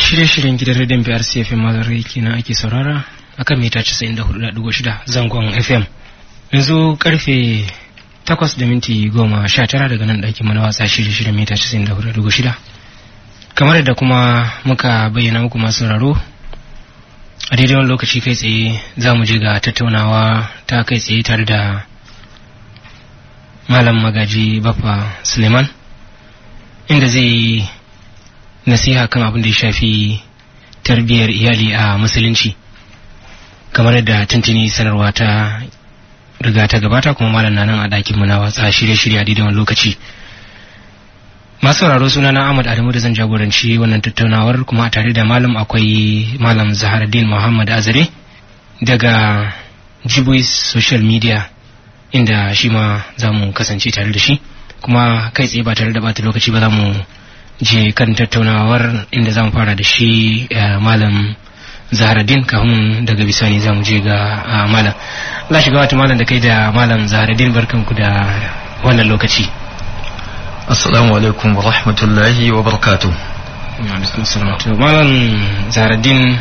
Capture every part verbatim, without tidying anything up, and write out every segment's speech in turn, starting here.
Shirye-shiryen gidan rediyon B R C F M Mazarai kenan ake saurara akan mita casa'in da hudu da ɗigo shida zangon F M. Yanzu karfe takwas da minti goma sha tara daga nan ɗakin mana watsa shirye-shiryen mita casa'in da hudu da ɗigo shida. Kamar yadda kuma muka bayyana muku masu sauraro, a daidai wani lokaci kai tsaye za mu je ga tattaunawa ta kai tsaye tare da Malam Magaji Baffa Suleiman, inda zai nasiha kan abin da ya shafi tarbiyyar iyali a musulunci, kamar yadda tuntuni sanarwa ta riga ta gabata, kuma malam na nan a ɗakin mu na watsa shirye-shirye a daidai wani lokaci. Masu sauraro, suna na Ahmad Adamu da zan jagoranci wannan tattaunawar, kuma tare da malam akwai Malam Zaharuddin Muhammad Azare daga Jibuis Social Media, inda shi ma za mu kasance tare da shi, kuma kai tsaye ba tare da bata lokaci ba za mu je kan tattaunawar, inda za mu fara da shi Malam Zaharuddin, kafin daga bisani za mu je ga malam. Allah shiga wata malam da kai da Malam Zaharuddin, barkanku da wannan lokaci. Assalamu alaikum wa rahmatullahi wa barakatuh. Malam Zaharuddin,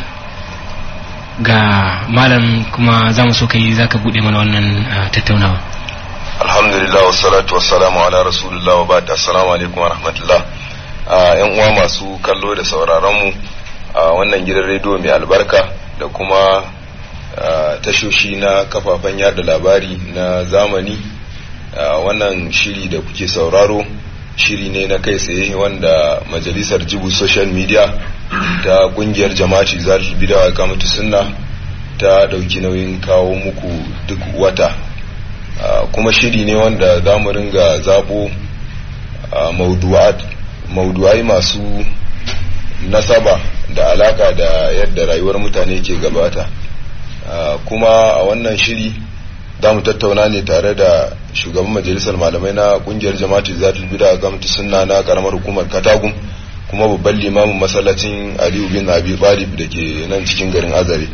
ga malam kuma za mu so kai za ka buɗe mana wannan tattaunawa. Alhamdulillah wa salatu wa salamu ala rasulullah wa ba'd. Assalamu alaikum wa rahmatullah. Yan uwa masu kallo da sauraron mu a wannan gidan rediyo mai albarka da kuma tashoshi na kafafen yada labari na zamani, wannan shiri da kuke sauraro shiri ne na kai tsaye wanda majalisar Jibu Social Media ta kungiyar jama'ati Zalatul Bid'a wa Iqamatu Sunna ta dauki nauyin kawo muku duk wata, kuma shiri ne wanda za mu ringa zabo maudu'at maudu'ai masu nasaba da alaka da yadda rayuwar mutane ke gabata, kuma a wannan shiri za mu tattauna ne tare da shugaban majalisar malamai na kungiyar jama'atu Zalatul Bid'a ga mutu sunna na karamar hukumar Katagum, kuma babban limamin masallacin Aliyu bin Abi Talib da ke nan cikin garin Azare.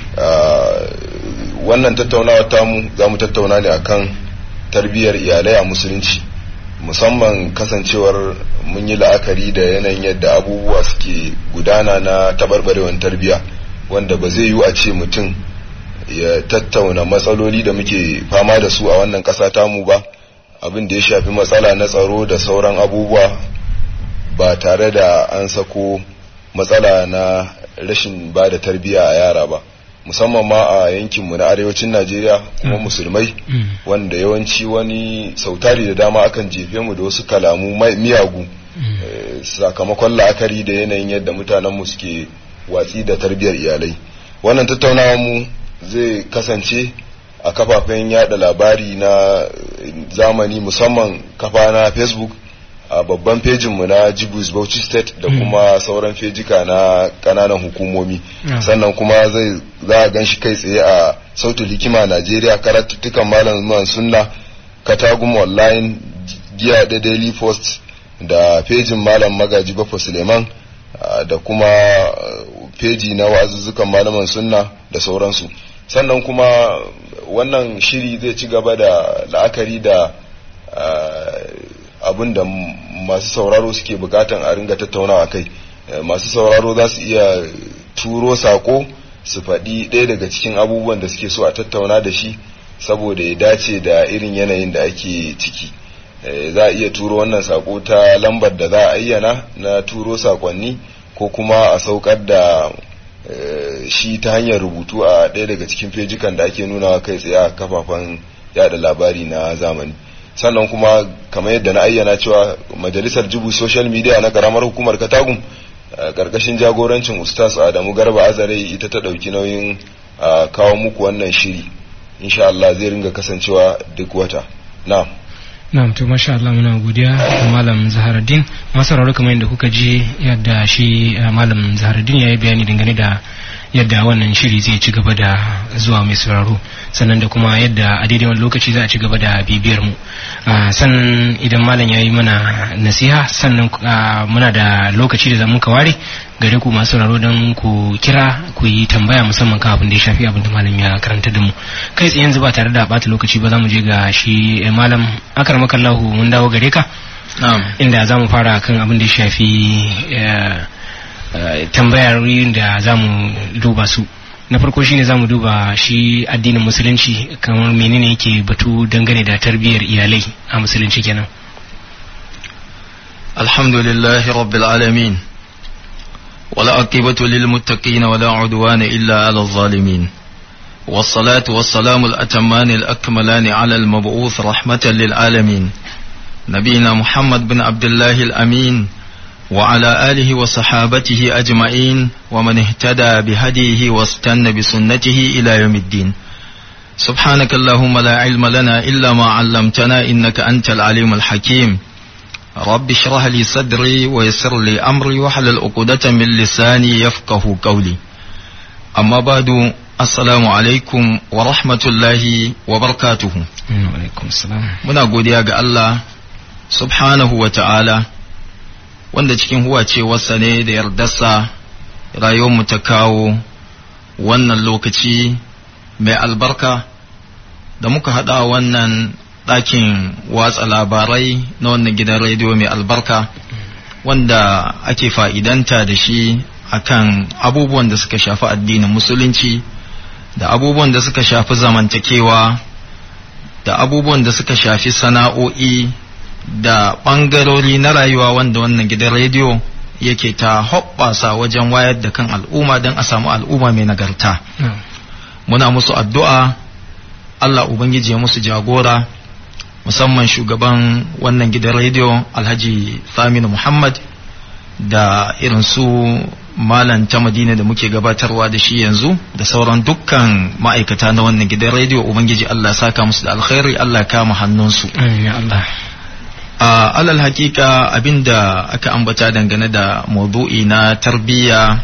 Wannan tattaunawa tamu za mu tattauna ne akan tarbiyyar iyalai a musulunci, musamman kasancewar mun yi la'akari da yanayin yadda abubuwa suke gudana na tabarbarewar tarbiyya, wanda ba zai yiwu a ce mutum ya tattauna matsaloli da muke fama da su a wannan ƙasa tamu ba, abin da ya shafi matsala na tsaro da sauran abubuwa, ba tare da an sako matsala na rashin ba da tarbiyya a yara ba, musamman ma a yankinmu na arewacin Najeriya kuma musulmai, wanda yawanci wani sautari da dama akan jefe mu da wasu kalamu miyagu sakamakon la'akari da yanayin yadda mutanenmu suke watsi da tarbiyyar iyalai. Wannan tattaunawa mu zai kasance a kafafen yada labari na zamani, musamman kafa na Facebook, a babban fejinmu na Jibuis Bauchi State da kuma sauran fejika na kananan hukumomi, sannan kuma zai za a ganshi kai tsaye a Sautul Hikima Najeriya, karatuttukan Malam Sunna, Katagum Online, Giya da Daily Post da fejin Malam Magaji Baffa Suleiman, da kuma feji na wa'azuzzukan malaman sunna da sauransu. Sannan kuma wannan shiri zai ci gaba da la'akari da abin da masu sauraro suke bukatan a ringa tattaunawa kai. Masu sauraro za su iya turo sako su faɗi ɗaya daga cikin abubuwan da suke so a tattauna da shi, saboda ya dace da irin yanayin da ake ciki. Za a iya turo wannan sako ta lambar da za a ayyana na turo sakonni, ko kuma a saukar da shi ta hanyar rubutu a ɗaya daga cikin fejikan da ake nuna kai tsaye a kafafen yada labari na zamani. Sannan kuma kamar yadda na ayyana cewa majalisar Jibu Social Media na karamar hukumar Katagum, karkashin jagorancin Ustaz Adamu Garba Azare, ita ta ɗauki nauyin kawo muku wannan shiri. Insha Allah zai ringa kasancewa duk wata. Na'am. Na'am, to masha Allah, muna godiya ga Malam Zaharuddin. Masu sauraro, kamar yadda kuka ji yadda shi Malam Zaharuddin ya yi bayani dangane da yadda wannan shiri zai ci gaba da zuwa mai sauraro, sannan da kuma yadda a daidai wani lokaci za a ci gaba da bibiyar mu. Sannan idan malam ya yi mana nasiha, sannan muna da lokaci da za muka ware gare ku masu sauraro don ku kira ku yi tambaya, musamman kan abin da ya shafi abin da malam ya karanta da mu. Kai tsaye yanzu ba tare da bata lokaci ba za mu je ga shi malam. Akarmakallahu, mun dawo gare ka, inda za mu fara kan abin da ya shafi tambayar da za mu duba su. Na farko shine za mu duba shi addinin musulunci kamar menene yake batu dangane da tarbiyyar iyalai a musulunci kenan. Alhamdulillahi rabbil alamin wala aqibatu lil muttaqin wala udwana illa ala zalimin wassalatu wassalamu al atamman al akmalan ala al mab'uth rahmatan lil alamin nabiyina Muhammad bin Abdullah al amin وعلى آله وصحابته أجمعين ومن اهتدى بهديه واستنى بسنته إلى يوم الدين. سبحانك اللهم لا علم لنا إلا ما علمتنا إنك أنت العليم الحكيم. رب اشرح لي صدري ويسر لي أمري واحلل عقدة من لساني يفقه قولي. أما بعد السلام عليكم ورحمة الله وبركاته. وعليكم السلام. muna godiya ga Allah subhanahu wa ta'ala wanda cikin huwacewarsa ne da yardarsa rayuwarmu ta kawo wannan lokaci mai albarka da muka haɗa wannan ɗakin watsa labarai na wannan gidan rediyo mai albarka wanda ake fa'idanta da shi akan abubuwan da suka shafi addinin musulunci da abubuwan da suka shafi zamantakewa da abubuwan da suka shafi sana'o'i da ɓangarori na rayuwa wanda wannan gidan rediyo yake ta hoɓɓasa wajen wayar da kan al'umma don a samu al'umma mai nagarta. Muna musu addu'a Allah Ubangiji ya musu jagora, musamman shugaban wannan gidan rediyo Alhaji Saminu Muhammad da irin su Malam ta Madina da muke gabatarwa da shi yanzu da sauran dukkan ma'aikata na wannan gidan rediyo. Ubangiji Allah saka musu da alkhairi, Allah kama hannunsu. Ya Allah. a alal hakika abinda aka ambata dangane da maudu'i na tarbiyya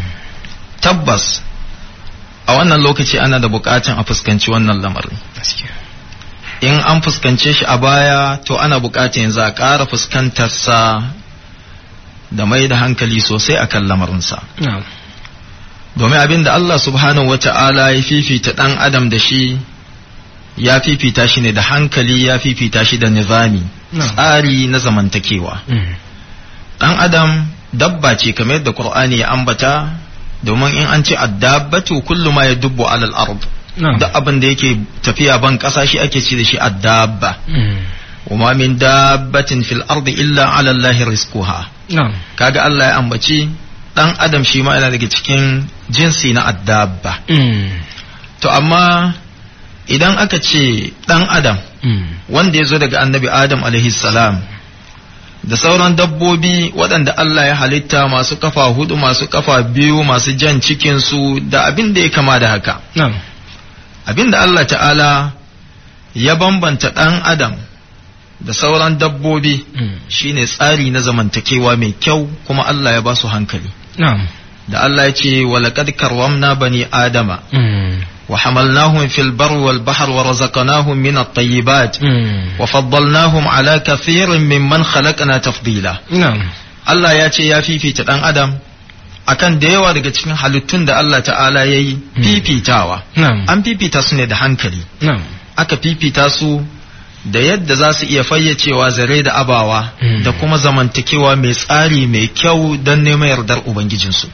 tabbas a wannan lokaci ana da bukatan a fuskanci wannan lamarin. In an fuskance shi a baya to ana bukatan yanzu a ƙara fuskantarsa da mai da hankali sosai akan lamarinsa. Domin abinda Allah subhanahu wa ta'ala ya fifita ɗan adam da shi, ya fifita shi ne da hankali, ya fifita shi da nizami, tsari na zamantakewa. Dan adam dabba ce kamar yadda Qur'ani ya ambata, domin in an ce addabatu kullu ma yadubbu alal ard, duk abin da yake tafiya ban kasa shi ake ce da shi addabba. Wama min dabbatin fil ardi illa ala Allahi rizquha. Kaga Allah ya ambaci dan adam shi ma yana daga cikin jinsi na addabba. To amma idan aka ce ɗan adam wanda ya zo daga annabi adam alaihi salam da sauran dabbobi waɗanda Allah ya halitta masu kafa hudu, masu kafa biyu, masu jan cikinsu da abin da ya kama da haka, abin da Allah ta'ala ya bambanta ɗan adam da sauran dabbobi shine tsari na zamantakewa mai kyau, kuma Allah ya ba su hankali. Da Allah ya ce walaqad karramna bani adama وحملناهم في البر والبحر ورزقناهم من الطيبات وفضلناهم على كثير ممن خلقنا تفضيلا. Allah ya ce ya fifita ɗan adam akan da yawa daga cikin halittun da Allah ta'ala ya yi fifitawa. An fifita su ne da hankali, aka fifita su da yadda za su iya fayyacewa zare da abawa da kuma zamantakewa mai tsari mai kyau don neman yardar Ubangijinsu.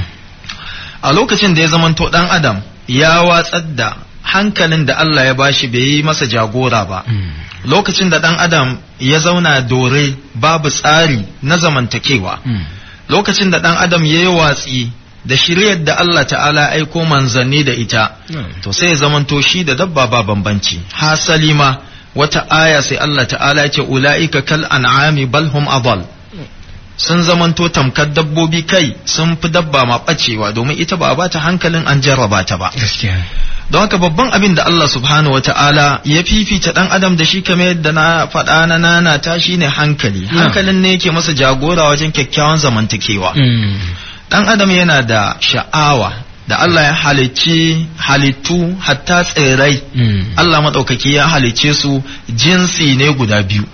A lokacin da ya zamanto ɗan adam ya watsar da hankalin da Allah ya bashi bai yi masa jagora ba, lokacin da ɗan adam ya zauna dore babu tsari na zamantakewa, lokacin da ɗan adam ya yi watsi da shiryar da Allah ta'ala aiko manzanni da ita, to sai ya zamanto shi da dabba ba bambanci. Hasali ma wata aya sai Allah ta'ala ya ce ula'ika kal an'ami bal hum adall, sun zamanto tamkar dabbobi, kai sun fi dabba ma bacewa, domin ita ba a bata hankalin an jarraba ta ba. Don haka babban abin da Allah subhanahu wata'ala ya fifita dan adam da shi kamar yadda na faɗa na nana ta shine hankali. Hankalin ne yake masa jagora wajen kyakkyawan zamantakewa. Dan adam yana da sha'awa da Allah ya halicci halittu hatta tsirrai. Allah maɗaukaki ya halicce su jinsi ne guda biyu.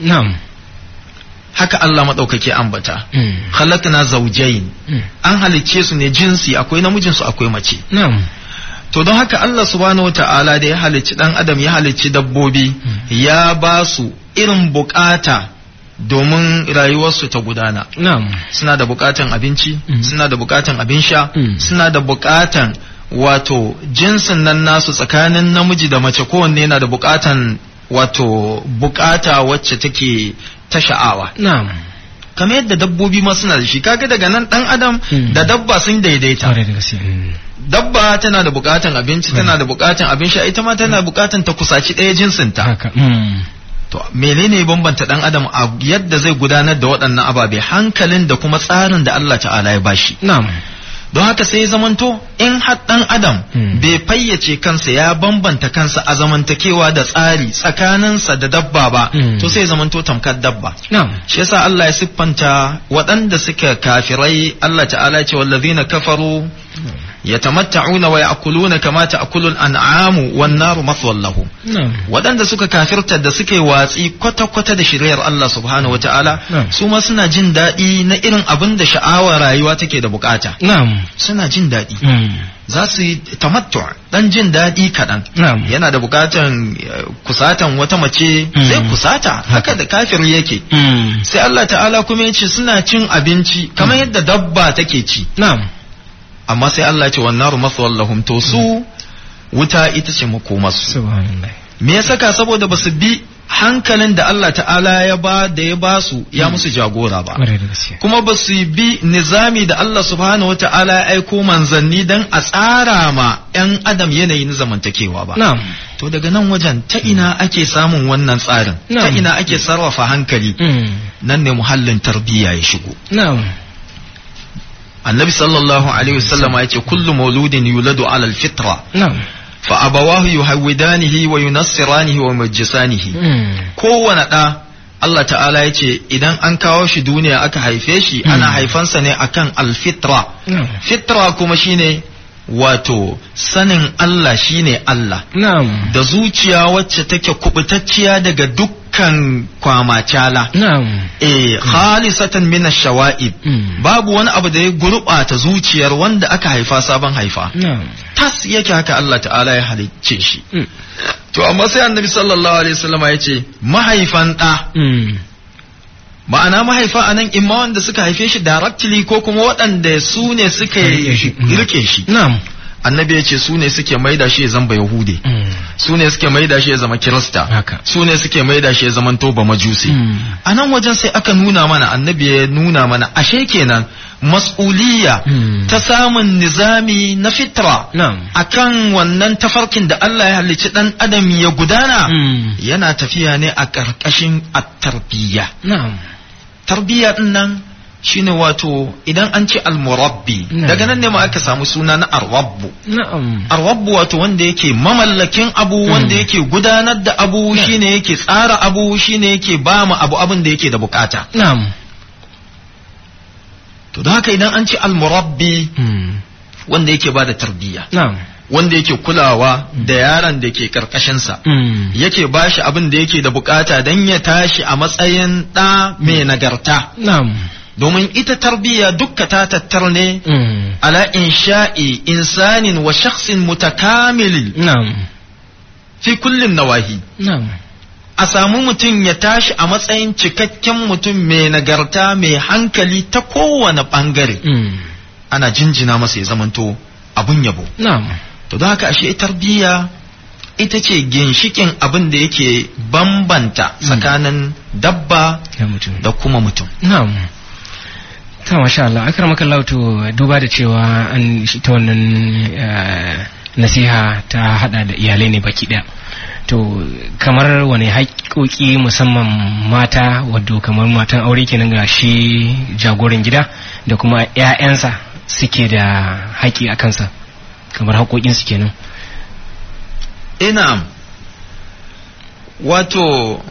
Haka Allah maɗaukaki ambata. Khalaqna zawjayn. An halicce su ne jinsi, akwai namijin su akwai mace. To don haka Allah subhanahu wa ta'ala da ya halicci dan adam ya halicci dabbobi ya ba su irin bukata domin rayuwarsu ta gudana. Na'am. Suna da bukatan abinci, Mm. suna da bukatan abin sha, Mm. suna da bukatan wato jinsin nan nasu tsakanin namiji da mace kowanne yana da bukatan wato bukata wacce take ta sha'awa. Na'am. Kamar yadda dabbobi ma suna da shi, kaga daga nan dan adam Mm. da dabba sun daidaita. Kwarai da gaske. Mm. Dabba tana da bukatan abinci, tana da bukatan abin sha, ita ma tana bukatan ta kusaci ɗaya jinsinta. Haka. Mm. To menene bambanta dan adam a yadda zai gudanar da waɗannan ababe, hankalin da kuma tsarin da Allah ta'ala ya bashi. Na'am. Don haka sai ya zamanto in har dan adam Hmm. bai fayyace kansa ya bambanta kansa a zamantakewa da tsari tsakaninsa da dabba ba, Hmm. to sai ya zamanto tamkar dabba. Na'am. Shi yasa Allah ya siffanta waɗanda suka kafirai, Allah ta'ala ya ce wallazina kafaru yatamatta'una wa ya'kuluna kama ta'kulul an'amu wan naru mathwal lahum. Na'am. Waɗanda suka kafirta da suke watsi kwata-kwata da shiriyar Allah subhanahu wata'ala, Na'am. su ma suna jin daɗi na irin abin da sha'awar rayuwa take da bukata. Na'am. Suna jin daɗi. Mm. Za su yi tamattu dan jin daɗi kaɗan. Na'am. Yana da bukatan eh, kusatan wata mace Mm. zai kusata, haka da kafir yake. Mm. Sai Allah ta'ala kuma ya ce suna cin abinci kamar yadda dabba take ci. Na'am. Amma sai Allah ya ce wan naru mathwal lahum, to su wuta ita ce makomarsu. Subhanallah. Me ya saka? Saboda ba su bi hankalin da Allah ta'ala ya ba da ya ba su ya musu jagora ba, Kwarai da gaske. kuma ba su bi nizami da Allah subhanahu wata'ala ya aiko manzanni dan a tsara ma 'yan adam yanayi na zamantakewa ba. Na'am. To daga nan wajen ta ina ake samun wannan tsarin, ta Na'am. ina ake sarrafa hankali, Mm. nan ne muhallin tarbiyya ya shigo. Na'am. Annabi sallallahu alaihi wasallam ya ce kullu mauludin yuladu ala alfitra Na'am. fa abawahu yuhawidanihi wa yunassiranihi wa yumajjisanihi. Mm. Kowane ɗa Allah ta'ala ya ce idan an kawo shi duniya aka haife shi Mm. ana haifansa ne akan alfitra. Na'am. Fitra kuma shine wato sanin Allah shine Allah, Na'am. da zuciya wacce take kubutacciya daga dukkan kwamacala. Na'am. Eh, khalisatan min ash-shawa'ib. Mm. Babu wani abu da ya gurɓata zuciyar wanda aka haifa sabon haifa. Na'am. Tas yake haka Allah ta'ala ya halicce shi. Mm. To amma sai Annabi sallallahu alaihi wasallama ya ce mahaifan ɗa, Mm. ma'ana mahaifa anan imma wanda suka haife shi directly ko kuma waɗanda su ne suka Rike shi. Mm. rike shi. Na'am. Annabi ya ce su ne suke maida shi ya zama Yahude, Mm. su ne suke maida shi ya zama Kirista, Haka. su ne suke maida shi ya zama toba majusi. Mm. A nan wajen sai aka nuna mana, annabi ya nuna mana ashe kenan mas'uliyya Mm. ta samun nizami na fitra Na'am. akan wannan tafarkin da Allah ya halicci dan adam ya gudana, Mm. yana tafiya ne a ƙarƙashin at-tarbiyya. Na'am. Tarbiyya din nan shine wato idan an ce al-murabbi, Na'am. daga nan ne ma aka samu suna na ar-rabbu. Na'am. Ar-rabbu wato wanda yake mamallakin abu, Mm. wanda yake gudanar da abu, Na'am. shine yake tsara abu, shine yake ba mu abu abin da yake da bukata. Na'am. To don haka idan an ce al-murabbi Mm. wanda yake ba da tarbiyya, Na'am. wanda yake kulawa da yaron da ke karkashinsa, Mm. yake bashi abin da yake da bukata don ya tashi a matsayin ɗa mai nagarta. Na'am. Domin ita tarbiyya dukka ta tattar ne Mm. ala insha'i insanin wa shakhsin mutakamil Na'am. fi kullin nawahi. Na'am. A samu mutum ya tashi a matsayin cikakken mutum mai nagarta mai hankali ta kowane ɓangare. Mm. Ana jinjina masa ya zamanto abun yabo. Na'am. To don haka ashe tarbiyya ita ce ginshikin abin da yake bambanta tsakanin dabba Ya mutum. da kuma mutum. Na'am. Ta masha Allah, akramaka Allah, to duba da cewa an shi ta wannan eh, nasiha ta hada da iyalai ne baki daya. To kamar wani haƙoƙi musamman mata, wadda kamar matan aure kenan ga shi jagoran gida da kuma ƴaƴansa suke da haƙi a kansa, kamar haƙoƙinsu kenan. Ina wato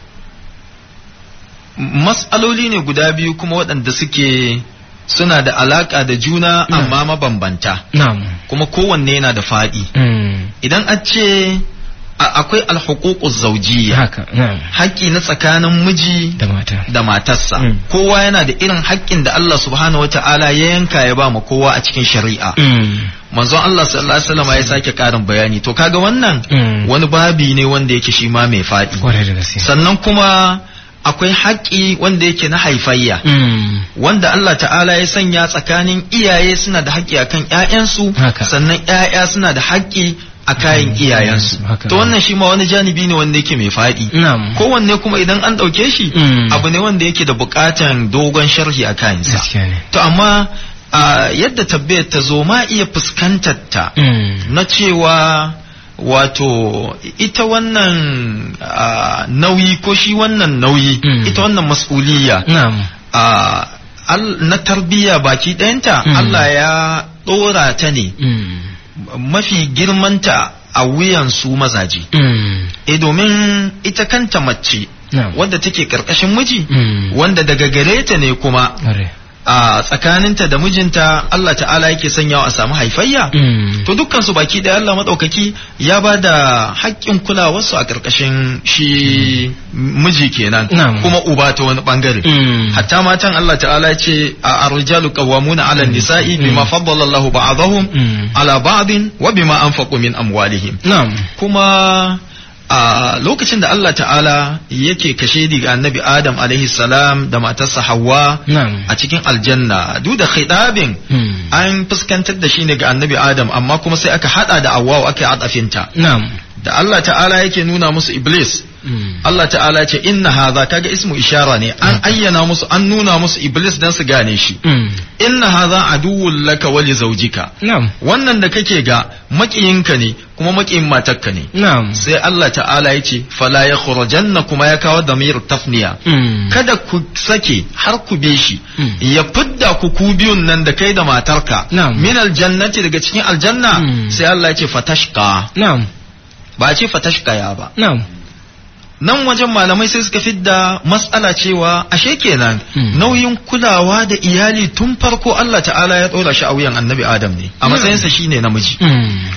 mas'aloli ne guda biyu kuma waɗanda suke suna da alaƙa da juna amma mabambanta, Na'am. kuma kowanne yana da faɗi. Mm. Idan a ce a- akwai alhuququz zawjiyya, Haka. Na'am. haƙƙi na tsakanin miji Da mata. da matarsa, Mm. kowa yana da irin haƙƙin da Allah subhanahu wata'ala ya yanka ya ba ma kowa a cikin shari'a. Mm. Manzon Allah sallallahu alaihi wasallam ya sake ƙarin bayani. To kaga wannan Mm. wani babi ne wanda yake shi ma mai faɗi. Kwarai da gaske. Sannan kuma akwai haƙƙi wanda yake na haifayya Mm. wanda Allah ta'ala ya sanya tsakanin iyaye suna da haƙƙi akan ƴaƴansu Haka. sannan ƴaƴa suna da haƙƙi a kayan iyayensu Haka. to wannan shi ma wani janibi ne wanda yake mai faɗi Na'am. kowanne kuma idan an ɗauke shi Mm. abu ne wanda yake da buƙatan dogon sharhi a kayansa Gaskiya ne. to amma a yadda tabbayar ta zo ma iya fuskantar ta Mm. na cewa wato ita wannan ah, nauyi ko shi wannan nauyi Mm. ita wannan mas'uliyya Na'am. ah, al- na tarbiyya baki ɗayanta Mm. Allah ya ɗora ta ne Mm. mafi girmanta a wuyan su mazaje Mm. e domin ita kanta mace Na'am. wadda take ƙarƙashin miji Mm. wanda daga gare ta ne kuma Are. a tsakaninta da mijinta Allah ta'ala yake sanyawa a samu haifayya Mm. to dukkan su baki da Allah madaukaki ya ba da haƙƙin kulawarsu a ƙarƙashin shi miji kenan Na'am. kuma uba ta wani bangare Mm. hatta matan Allah ta'ala ce a arjalu qawwamuna 'ala an-nisa'i bima faddala Allahu ba'dahum Mm. 'ala ba'din wa bima anfaqu min amwalihim Na'am. kuma a lokacin da Allah ta'ala yake kashe ga annabi Adam alaihi salam da matarsa Hawwa Na'am. a cikin aljanna duk da khidabin Mm. an fuskantar da shi ne ga annabi Adam amma kuma sai aka hada da Hawwa aka yi adafinta Na'am. da Allah ta'ala yake nuna musu Iblis Mm. Allah ta'ala ce inna hadha kaga ismu ishara ne an ayyana musu an nuna musu Iblis dan su gane shi Mm. inna hadha aduwwul laka wa li zawjika Na'am. wannan da kake ga makiyinka ne kuma makiyin matarka ne Na'am. sai Allah ta'ala ya ce fala ya khurajanna kuma ya kawo damir tafniya Mm. kada ku sake har ku be shi Mm. ya fidda ku ku biyun nan da kai da matarka Na'am. min aljannati daga cikin aljanna Mm. sai Allah ya ce fatashqa Na'am. ba a ce fatashqa ya ba Na'am. nan wajen malamai sai suka fidda matsala cewa ashe kenan Mm. nauyin kulawa da iyali tun farko Allah ta'ala ya ɗora shi a wuyan annabi Adam ne a matsayinsa shine namiji Mm.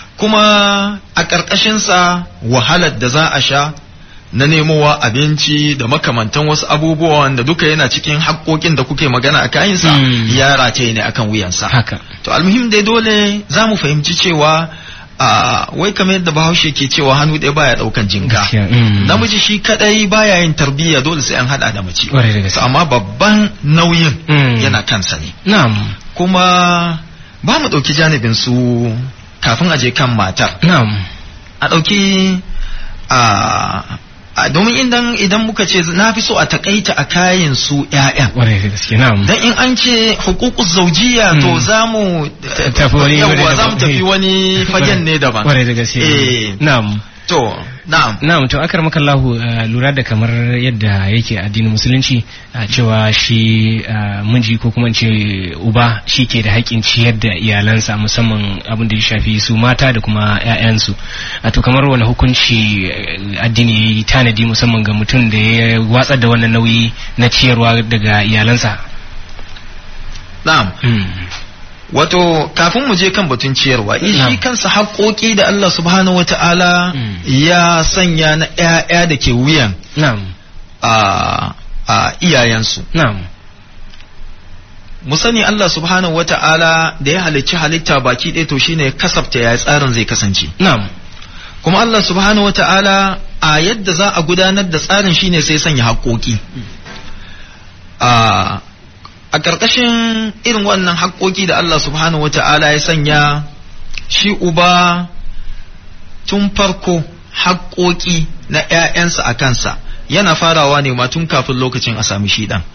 kuma a ƙarƙashinsa wahalar da za a sha na nemowa abinci da makamantan wasu abubuwan da duka yana cikin haƙoƙin da kuke magana a kayansa Mm. ya rataye ne akan wuyansa. Haka. To almuhim dai dole za mu fahimci cewa a wai kamar yadda bahaushe ke cewa hannu ɗaya baya ɗaukan jinga. Gaskiya. Mm. Namiji shi kadai baya yin tarbiyya dole sai an haɗa da mace. Ƙwarai da gaske. To amma babban nauyin Mm. yana kansa ne. Na'am. Kuma ba mu ɗauki janibin su kafin a je kan matar. Na'am. A ɗauki a a domin idan idan muka ce na fi so a takaita a kayan su ƴaƴan Ƙwarai da gaske. Na'am. dan in an ce huququz zawjiyya to Mm. zamu tafi wani yawwa, wani zamu daban. tafi wani fagen ne daban. Ƙwarai da gaske. Eh. Na'am. To na'am Na'am, to akar makallahu uh, lura da kamar yadda yake addinin musulunci uh, cewa shi uh, miji ko kuma in ce uba shi ke da haƙƙin ciyar da iyalansa musamman abin da ya shafi su mata da kuma 'ya'yansu. Uh, to kamar wani hukunci uh, addini ya yi tanadi musamman ga mutum da ya watsar da wannan nauyi na ciyarwa daga iyalansa. na'am Mm. wato kafin mu je kan batun ciyarwa shi Na'am. kansa haƙoƙi da Allah subhanahu wata'ala Mm. ya sanya na ƴaƴa da ke wuyan Na'am. a a iyayensu Na'am. mu sani Allah subhanahu wata'ala da ya halicci halitta baki ɗaya to shine kasafta ya tsarin zai kasance Na'am. kuma Allah subhanahu wata'ala a yadda za a gudanar da tsarin shine sai sanya haƙoƙi a a ƙarƙashin irin wannan haƙoƙi da Allah subhanahu wata'ala ya sanya shi uba tun farko haƙoƙi na ‘ya'yansa a kansa yana farawa ne ma tun kafin lokacin a sami shi ɗan.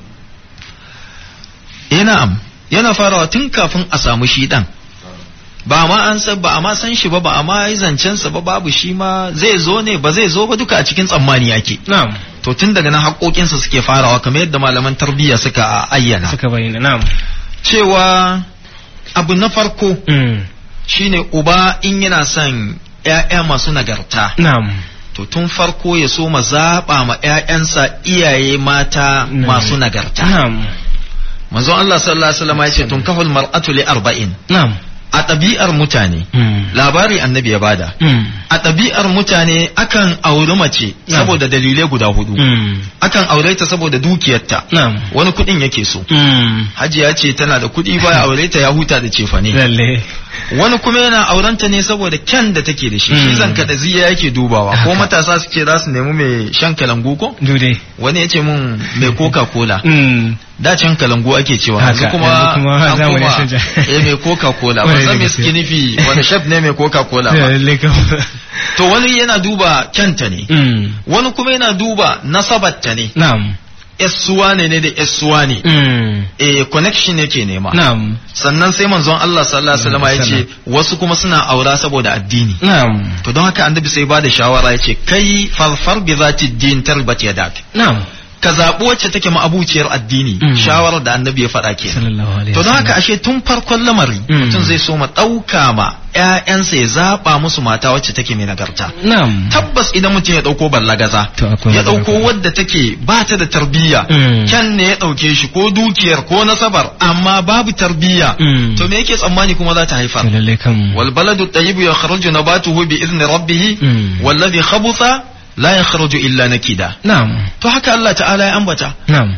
Eh na'am yana farawa tun kafin a samu shi ɗan. Ba ma an san ba a ma san shi ba ba a ma yi zancensa ba babu shi ma zai zo ne ba zai zo ba duka a cikin tsammani yake. Na'am. To tun daga nan haƙoƙinsa suke farawa kamar yadda malaman tarbiyya suka ayyana. Suka bayyana. Na'am. Cewa abu na farko Mm. shine uba in yana son ‘ya'ya masu nagarta. Na'am. To tun farko ya so ma zaɓa ma ‘ya'yansa iyaye mata Na'am. masu nagarta. Na'am. Manzon Allah sallallahu alaihi wasallam ya ce tun kahul mar'atu li arba'in. Na'am. a ɗabi'ar mutane labari annabi ya bada a ɗabi'ar mutane akan auri mace saboda dalilai guda hudu akan aure ta saboda dukiyarta wani kuɗin yake so hajiya ce tana da kuɗi baya aure ta ya huta da cefane wani kuma yana aurenta ne saboda kyan da take da shi shi zan kada ziya yake dubawa ko matasa suke za su nemi mai shan kalangu ko wani ya ce mun mai coca cola da can kalangu ake cewa yanzu kuma an kuma eh mai coca cola ba san me suke nufi wani chef ne mai coca cola ba to wani yana duba kyanta ne wani kuma yana duba nasabarta ne na'am Essuwa ne ne da essuwa ne eh connection yake nema na'am sannan sai manzon Allah sallallahu alaihi wasallam ya ce wasu kuma suna aura saboda addini na'am to don haka annabi sai ba da shawara ya ce kai farfar bi zati din tarbat yadak na'am ka zaɓi wacce take ma'abuciyar addini shawarar da annabi ya faɗa ke to don haka ashe tun farkon lamari mutum zai so ma ɗauka ma ƴaƴansa ya zaɓa musu mata wacce take mai nagarta tabbas idan mutum ya ɗauko ballagaza ya ɗauko wadda take ba ta da tarbiyya kyan ne ya ɗauke shi ko dukiyar ko nasabar amma babu tarbiyya to me yake tsammani kuma za ta haifar wal baladu tayyibu yakhruju nabatuhu bi izni rabbih wallazi khabutha la yakhruju illa nakida na'am to haka Allah ta'ala ya ambata na'am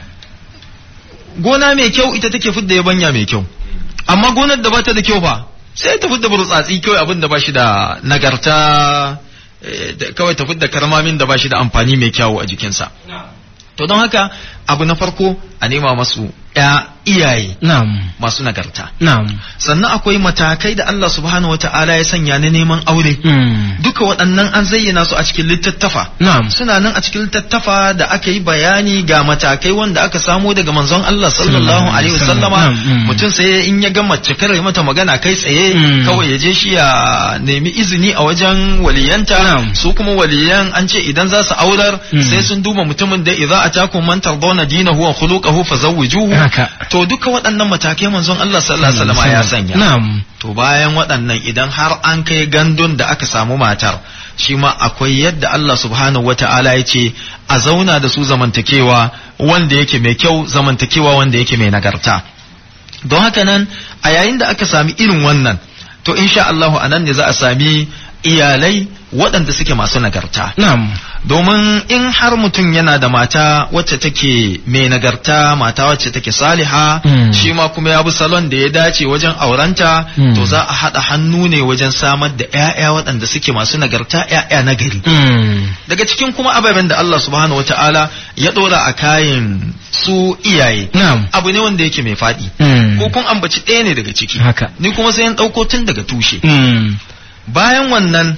gona mai kyau ita take fidda yabanya mai kyau amma gonar da bata da kyau fa sai ta fidda burtsatsi kawai abin da bashi da nagarta kawai ta fidda karmamin da bashi da amfani mai kyau a jikinsa to don haka abu na farko a nema masu ya iyaye na'am masu nagarta na'am sannan akwai matakai da Allah subhanahu wata'ala ya sanya na neman aure duka waɗannan an zayyana su a cikin littattafa na'am suna nan a cikin littattafa da aka yi bayani ga matakai wanda aka samo daga manzon Allah sallallahu alaihi wasallama mutum sai in ya ga mace kare mata magana kai tsaye kawai ya je shi ya nemi izini a wajen waliyanta su kuma waliyan an ce idan za su aurar sai sun duba mutumin da idza atakum man tardawna dinahu wa khuluquhu fazawwijuhu to duka waɗannan matakai manzon Allah sallallahu alaihi wasallam ya sanya na'am to bayan waɗannan idan har an kai gandun da aka samu matar shi ma akwai yadda Allah subhanahu wata'ala ya ce a zauna da su zamantakewa wanda yake mai kyau zamantakewa wanda yake mai nagarta don haka nan a yayin da aka sami irin wannan to insha Allah anan ne za a sami iyalai waɗanda suke masu nagarta na'am domin in har mutum yana da mata wacce take mai nagarta mata wacce take saliha mm. shi ma kuma ya bi salon da ya dace wajen aurenta mm. to za a haɗa hannu ne wajen samar da ƴaƴa waɗanda suke masu nagarta ƴaƴa na gari mm. daga cikin kuma ababen da Allah subhanahu wataala ya ɗora a kayan su iyaye mm. abu ne wanda yake mai faɗi mm. ko kun ambaci ɗaya ne daga ciki haka ni kuma sai in ɗauko tun daga tushe mm. bayan wannan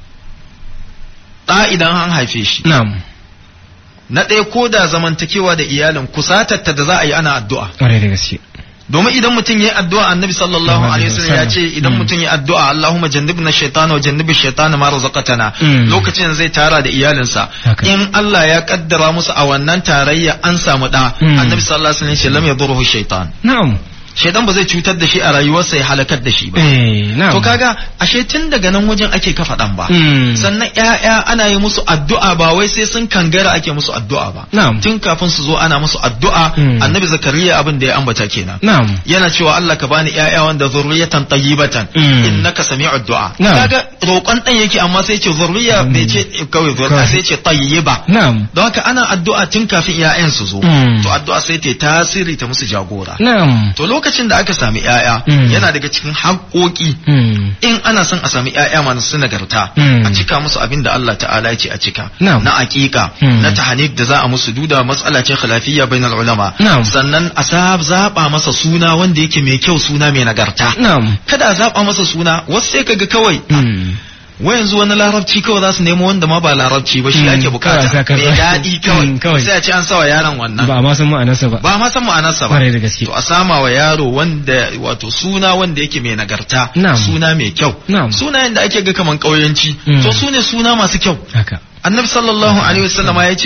ɗa idan an haife shi na'am na ɗaya ko da zamantakewa da iyalin kusatarta da za a yi ana addu'a ƙwarai da gaske domin idan mutum ya yi addu'a annabi sallallahu alaihi wasallam ya ce idan mutum ya addu'a Allahumma jannibna shaytana wa jannibi shaytana ma razaqtana lokacin zai tara da iyalinsa in Allah ya kaddara musu a wannan tarayya an samu ɗa annabi sallallahu alaihi wasallam ya ce lam yadurruhu shaytan na'am shaidan ba zai cutar da shi a rayuwarsa ya halakar da shi ba. To kaga ashe tun daga nan wajen ake kafa dan ba. Sannan ƴaƴa ana yi musu addu'a ba wai sai sun kangara ake musu addu'a ba. Tun kafin su zo ana musu addu'a annabi Zakariya abin da ya ambata kenan. Yana cewa Allah ka bani ƴaƴa wanda zurriyatan tayyibatan innaka sami'ud du'a. Kaga roƙon dan yake amma sai ce zurriya bai ce kawai zurriya sai ce tayyiba. Don haka ana addu'a tun kafin ƴaƴan su zo. To addu'a sai ta tasiri ta musu jagora. To lokacin da aka sami ƴaƴa mm. yana daga cikin haƙoƙi mm. in ana son a sami ƴaƴa masu nagarta mm. a cika musu abin da Allah ta'ala ya ce a cika no. na aqiqa mm. na tahanif da za a musu duda matsala ce khilafiyya bainal ulama no. sannan a zaba masa suna wanda yake mai kyau suna mai nagarta no. kada a zaba masa suna wasu sai kaga kawai mm. wai yanzu wani larabci kawai za su nemo wanda ma ba larabci ba shi ake bukata mai daɗi kawai sai a ce an sawa yaron wannan ba ma san ma'anarsa ba ba ma san ma'anarsa ba da gaske to a sama wa yaro wanda wato suna wanda yake mai nagarta suna mai kyau sunayen da ake ga kaman kauyanci to su ne suna masu kyau annabi sallallahu alaihi wasallama ya ce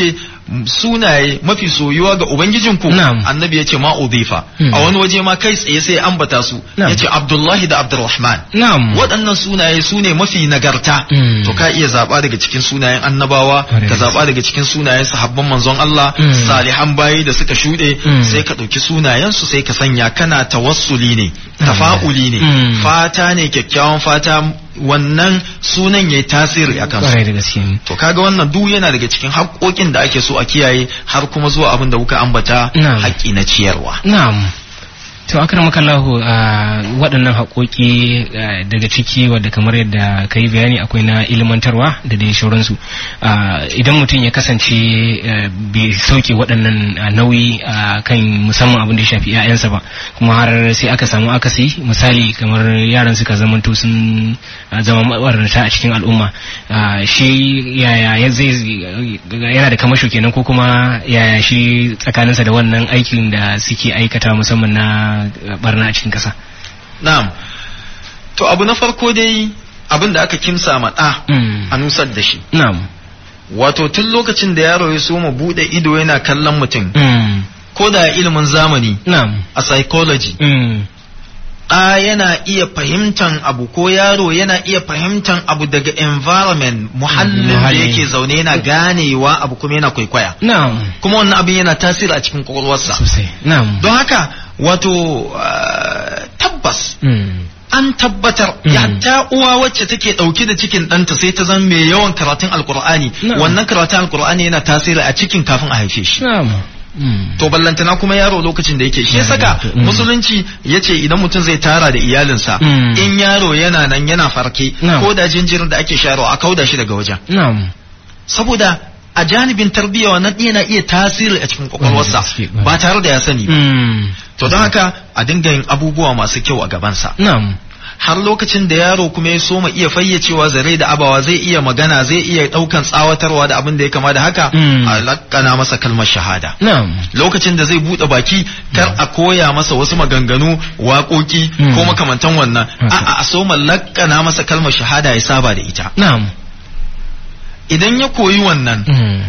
sunaye mafi soyuwa ga ubangijinku annabi yace ma udhifa a wani waje ma kai tsaye sai ambata su yace Abdullahi da Abdurrahman waɗannan sunaye sune mafi nagarta to ka iya zaba daga cikin sunayen annabawa ka zaba daga cikin sunayen sahabban manzon Allah salihan bayi da suka shuɗe sai ka ɗauki sunayen su sai ka sanya kana tawassuli ne tafa'uli ne fata ne kyakkyawan fata wannan sunan yayi tasiri akan su to kaga wannan duk yana daga cikin haƙoƙin da ake so a kiyaye har kuma zuwa abin da kuka ambata haƙƙi na ciyarwa na'am to akramakallahu waɗannan haƙoƙi daga ciki wadda kamar yadda ka yi bayani akwai na ilmantarwa da dai shauransu idan mutum ya kasance bai sauke waɗannan nauyi kan musamman abin da ya shafi 'ya'yansa ba kuma har sai aka samu akasi misali kamar yaran suka zamanto sun zama mabarnata a cikin al'umma shi yaya zai yana da kamasho kenan ko kuma yaya shi tsakaninsa da wannan aikin da suke aikata musamman na barna a cikin kasa. Na'am. To abu na farko dai abin da aka kimsa ma ɗa a nusar da shi. Na'am. Wato tun lokacin da yaro ya so mu bude ido yana kallon mutum. Ko da ilimin zamani. Na'am. A psychology. ɗa yana iya fahimtan abu ko yaro yana iya fahimtan abu daga environment muhallin da yake zaune yana ganewa abu kuma yana kwaikwaya. Na'am. Kuma wannan abin yana tasiri a cikin kwakwalwarsa. Sosai. Na'am. Don haka wato uh, tabbas mm. an tabbatar mm. yatta uwa wacce take dauke da cikin ɗanta sai ta zama mai yawan karatun alkur'ani wannan karatun alkur'ani yana tasiri a cikin kafin a haife shi mm. to ballantana kuma yaro lokacin da yake shi ya saka mm. musulunci yace idan mutum zai tara da iyalinsa mm. in yaro yana nan yana farke ko da jinjirin da ake shayarwa a kauda shi daga wajen saboda a janibin tarbiyya wannan yana iya tasiri a cikin kwakwalwarsa ba tare da ya sani ba to don haka a dinga yin abubuwa masu kyau a gabansa har lokacin da yaro kuma ya soma iya fayyacewa zare da abawa zai iya magana zai iya daukan tsawatarwa da abin da ya kama da haka a lakana masa kalmar shahada lokacin da zai bude baki kar a koya masa wasu maganganu waƙoƙi ko makamantan wannan a'a a soma lakana masa kalmar shahada ya saba da ita idan ya koyi wannan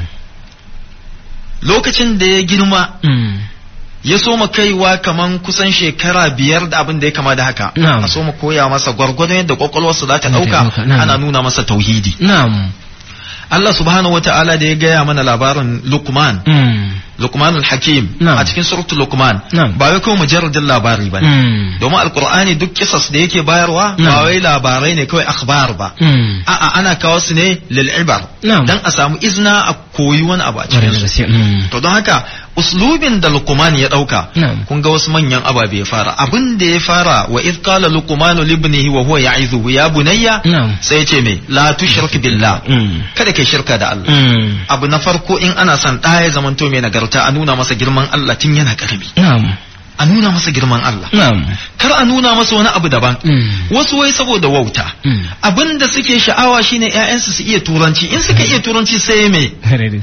lokacin da ya girma ya soma kaiwa kaman kusan shekara biyar da abin da ya kama da haka a soma koya masa gwargwadon yadda kwakwalwarsa za ta ɗauka ana nuna masa tauhidi Allah subhanahu wata'ala da ya gaya mana labarin Luqman Luqman al-Hakim a cikin suratul Luqman ba wai kawai mujarradin labari ba domin alqur'ani duk kisas da yake bayarwa ba wai labarai ne kawai akhbar ba a'a ana kawo su ne lil ibar dan a samu izna a koyi wani abu a cikin su to don haka uslubin da Luqman ya dauka kun ga wasu manyan ababe ya fara abin da ya fara wa idh qala Luqman li ibnihi wa huwa ya'izuhu ya bunayya sai ya ce me la tushrik billah kada kai shirka da Allah abu na farko in ana son da ya zamanto mai nagarta a nuna masa girman Allah tun yana karami a nuna masa girman Allah kar a nuna masa wani abu daban wasu wai saboda wauta abinda suke sha'awa shine ƴaƴansu su iya turanci in suka iya turanci sai me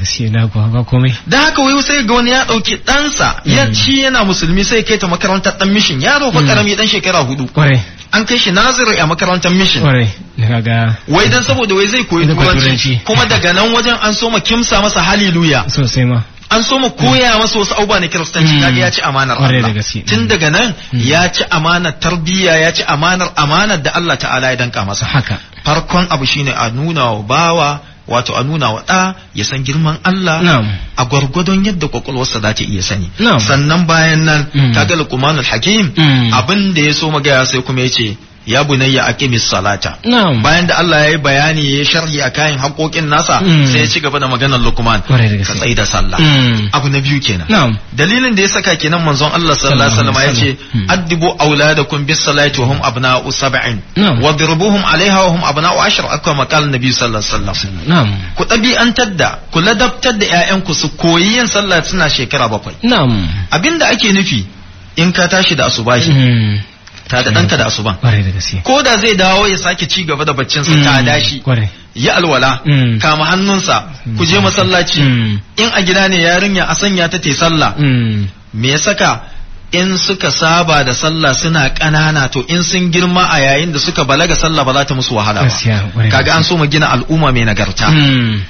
da haka wai sai ga wani ya dauki ɗansa ya ci yana musulmi sai kai ta makarantar dan mission yaro fa karami dan shekara hudu an kai shi naziri a makarantar mission wai dan saboda wai zai koyi turanci kuma daga nan wajen an soma kimsa masa haleluya sosai ma an so mu koya masa wasu abubuwa na kiristanci kaga ya ci amanar Allah tun daga nan ya ci amanar tarbiyya ya ci amanar amanar da Allah ta'ala ya danka masa haka farkon abu shine a nuna wa bawa wato a nuna wa ɗa ya san girman Allah a gwargwadon yadda kwakwalwarsa za ta iya sani sannan bayan nan kaga Luqmanul Hakim abin da ya so magaya sai kuma ya ce ya bunayya aqimis salata bayan da Allah ya yi bayani ya sharhi a kayan haƙoƙin nasa sai ya ci gaba da maganar Luqman ka tsaye da sallah abu na biyu kenan dalilin da ya saka kenan manzon Allah sallallahu alaihi wasallam ya ce addibu auladakum bis salati wa hum abna'u sab'in wadribuhum alaiha wa hum abna'u ashr akwa maqal nabi sallallahu alaihi wasallam ku ɗabi'antar da ku ladabtar da ƴaƴanku su koyi yin sallah suna shekara bakwai abinda ake nufi in ka tashi da asubahi ta da ɗanka da asuban ko da zai dawo ya sake ci gaba da baccinsa ta dashi ya alwala kama hannunsa ku je masallaci in a gida ne yarinya a sanya ta te sallah me ya saka in suka saba da sallah suna ƙanana to in sun girma a yayin da suka balaga sallah ba za ta musu wahala ba kaga an so mu gina al'umma mai nagarta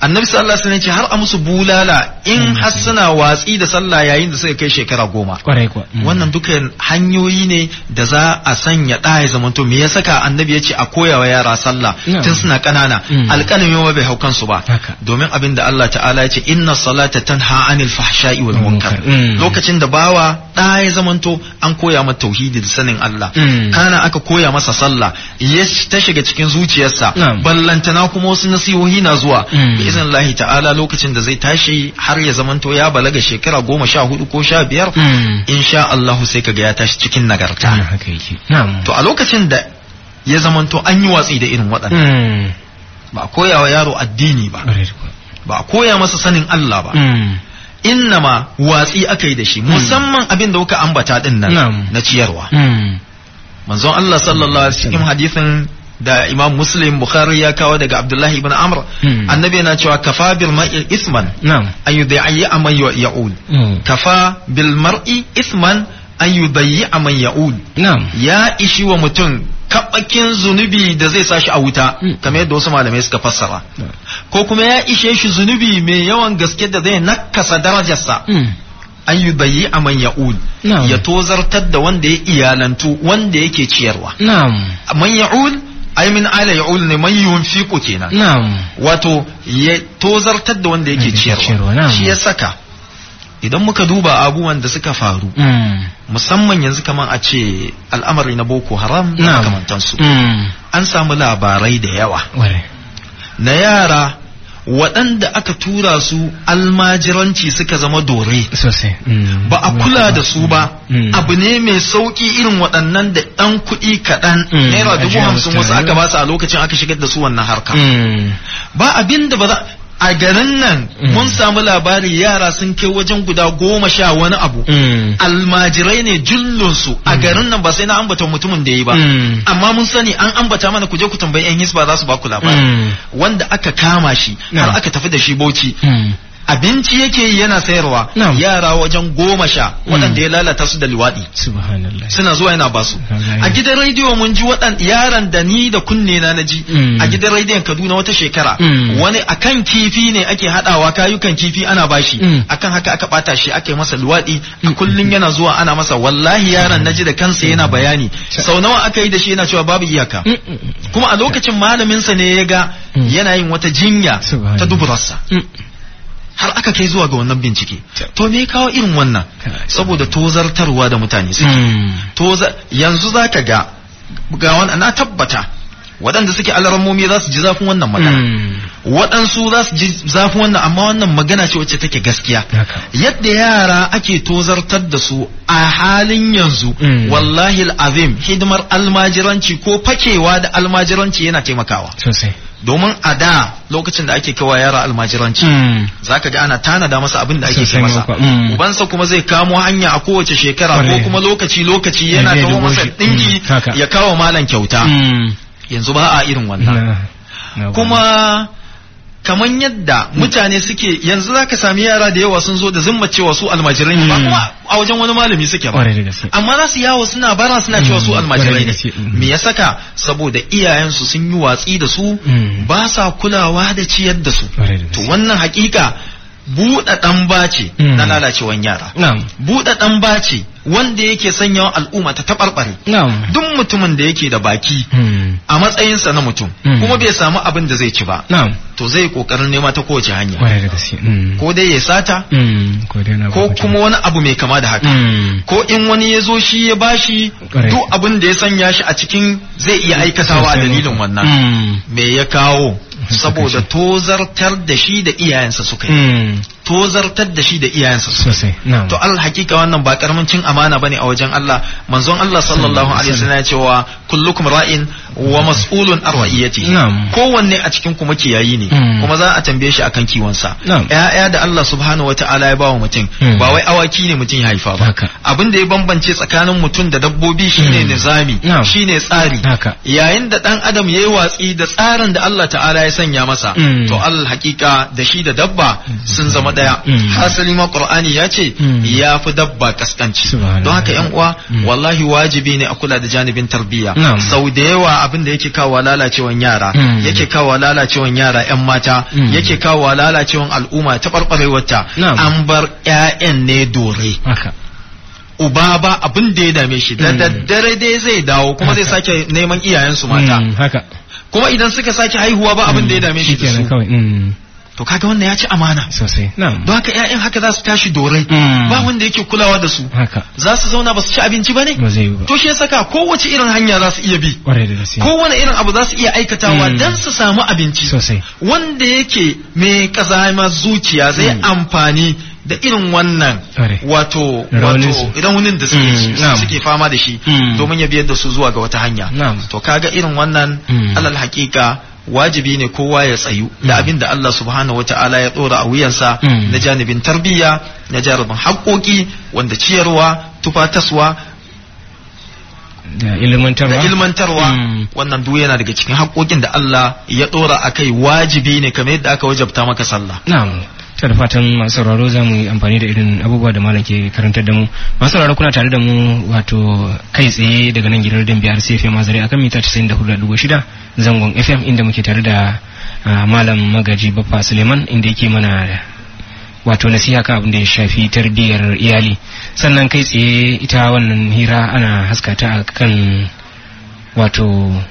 annabi sallallahu alaihi wasallam ce har a musu bulala in har suna watsi da sallah yayin da suka kai shekara goma. Kwarai kuwa. Wannan duka hanyoyi ne da za a sanya ɗa ya zamanto me ya saka annabi ya ce a koyawa yara sallah tun suna ƙanana alƙalami ma bai hau kansu ba domin abin da Allah ta'ala ya ce inna salata tanha anil fahsha'i wal munkar. Lokacin da bawa ɗa ya zamanto an koya masa tauhidi da sanin Allah kana aka koya masa sallah ya ta shiga cikin zuciyarsa ballantana kuma wasu nasihohi na zuwa bi izin Allah ta'ala lokacin da zai tashi har ya zamanto ya balaga shekara goma sha hudu ko sha biyar insha Allah sai kaga ya tashi cikin nagarta. To a lokacin da ya zamanto an yi watsi da irin waɗannan ba a koya wa yaro addini ba ba a koya masa sanin Allah ba innama watsi aka yi da shi musamman abin da kuka ambata din nan na ciyarwa. Manzon Allah sallallahu alaihi wasallam hadisin da Imam Muslim Bukhari ya kawo daga Abdullahi ibn Amr annabi yana cewa kafa bil mar'i isman an yudayyi man ya'ul kafa bil mar'i isman an yudayyi man ya'ul ya ishi wa mutum kabakin zunubi da zai sashi a wuta kamar yadda wasu malamai suka fassara ko kuma ya ishe shi zunubi mai yawan gaske da zai nakasa darajarsa an yi bayi a man ya'ul ya tozartar da wanda ya iyalantu wanda yake ciyarwa. Man ya'ul ai min ala ya'ul ne man yunfiqu kenan wato ya tozartar da wanda yake ciyarwa. Shi ya saka idan muka duba abubuwan da suka faru musamman yanzu kaman a ce al'amari na Boko Haram da makamantansu an samu labarai da yawa na yara waɗanda aka tura su almajiranci suka zama dore ba a kula da su ba abu ne mai sauki irin waɗannan da ɗan kuɗi kaɗan naira dubu hamsin wasu aka ba su a lokacin aka shigar da su wannan harka ba abin da ba za a garin nan mun samu labari yara sun kai wajen guda goma sha wani abu almajirai ne jullunsu a garin nan ba sai na ambata mutumin da yi ba amma mun sani an ambata mana ku je ku tambayi yan hisba za su ba ku labari wanda aka kama shi har aka tafi da shi Bauchi abinci yake yana sayarwa yara wajen goma sha waɗanda ya lalata su da liwaɗi suna zuwa yana basu a gidan rediyo mun ji waɗan yaran da ni da kunne na naji a gidan rediyon Kaduna wata shekara wani akan kifi ne ake haɗawa kayukan kifi ana bashi akan haka aka bata shi aka yi masa liwaɗi a kullun yana zuwa ana masa wallahi yaran naji da kansa yana bayani sau nawa aka yi da shi yana cewa babu iyaka kuma a lokacin malaminsa ne ya ga yana yin wata jinya ta duburarsa har aka kai zuwa ga wannan bincike. To me kawo irin wannan saboda tozartarwa da mutane suke toza yanzu zaka ga ga wannan na tabbata waɗanda suke alarmomi za su ji zafin wannan magana waɗansu za su ji zafin wannan amma wannan magana ce wacce take gaskiya yadda yara ake tozartar da su a halin yanzu wallahi al'azim hidimar almajiranci ko fakewa da almajiranci yana taimakawa sosai domin a da lokacin da ake kawo yara almajiranci zaka ga ana tanada masa abin da ake kai masa ubansa kuma zai kamo hanya a kowace shekara ko kuma lokaci lokaci yana kawo masa dinki ya kawo malam kyauta yanzu ba a irin wannan kuma kaman yadda mutane suke yanzu zaka sami yara da yawa sun zo da zimma cewa su almajirai ba kuma a wajen wani malami suke ba amma za su yawo suna bara suna cewa su almajirai ne me ya saka saboda iyayensu sun yi watsi da su ba sa kulawa da ciyar da su to wannan hakika buɗe ɗan bace na lalacewan yara buɗe ɗan bace wanda yake sanya al'umma ta taɓarɓare duk mutumin da yake da baki a matsayinsa na mutum kuma bai samu abin da zai ci ba to zai kokarin nema ta kowace hanya ko dai ya sata ko kuma wani abu mai kama da haka ko in wani ya zo shi ya bashi duk abin da ya sanya shi a cikin zai iya aikatawa a dalilin wannan me ya kawo saboda tozartar da shi da iyayensa suka yi tozartar da shi da iyayensa suka yi to al hakika wannan ba karamin cin amana bane a wajen Allah manzon Allah sallallahu alaihi wasallam ya cewa kullukum ra'in wa mas'ulun an ra'iyati kowanne a cikin ku makiyayi ne kuma za a tambaye shi akan kiwon sa ƴaƴa da Allah subhanahu wata'ala ya bawa mutum ba wai awaki ne mutum ya haifa ba abin da ya bambance tsakanin mutum da dabbobi shine nizami shine tsari yayin da dan adam yayi watsi da tsarin da Allah ta'ala ya sanya masa to al hakika da shi da dabba sun zama daya hasali ma qur'ani ya ce ya fi dabba kaskanci don haka yan uwa wallahi wajibi ne a kula da janibin tarbiyya sau da yawa abin da yake kawo lalacewan yara Mm. yake kawo lalacewan yara yan mata Mm. yake kawo lalacewan al'umma ta barbarewarta Na'am. an bar ƴaƴan ne dore haka uba ba abin da ya dame shi da Mm. daddare dai zai dawo kuma zai Haka. sake neman iyayensu mata Mm, haka kuma idan suka sake haihuwa ba abin da ya dame shi da shikenan su kawai mm, to kaga wannan ya ci amana sosai na'am don haka ƴaƴan haka za su tashi dore Mm. ba wanda yake kulawa da su haka za su zauna ba su ci abinci ba ne ba zai yi ba to shi ya saka kowace irin hanya za su iya bi kwarai da gaske kowane irin abu za su iya aikatawa Mm. don su samu abinci sosai wanda yake mai kazama zuciya zai Mm. amfani da irin wannan Ƙwarai. wato Raunin wato su. raunin da suke Mm, na'am. suke fama da shi Mm. domin ya biyar da su zuwa ga wata hanya Na'am. to kaga irin wannan Mm. alal haƙiƙa wajibi ne kowa ya tsayu da Mm. abin da Allah subhanahu wata'ala ya dora a wuyansa Mm. na janibin tarbiyya na jarabin haƙoƙi wanda ciyarwa tufataswa da ilmantarwa da ilmantarwa Mm. wannan duk yana daga cikin haƙoƙin da Allah ya dora akai wajibi ne kamar yadda aka wajabta maka sallah na'am ta da fatan masu sauraro za mu yi amfani da irin abubuwa da malam ke karantar da mu masu sauraro kuna tare da mu wato kai tsaye daga nan gidan biyar C F M Azare akan mita casa'in da hudu da ɗigo shida zangon F M inda muke tare da ah, malam magaji Baffa Suleiman inda yake mana wato nasiha kan abin da ya shafi tarbiyyar iyali sannan kai tsaye ita wannan hira ana haskata a kan wato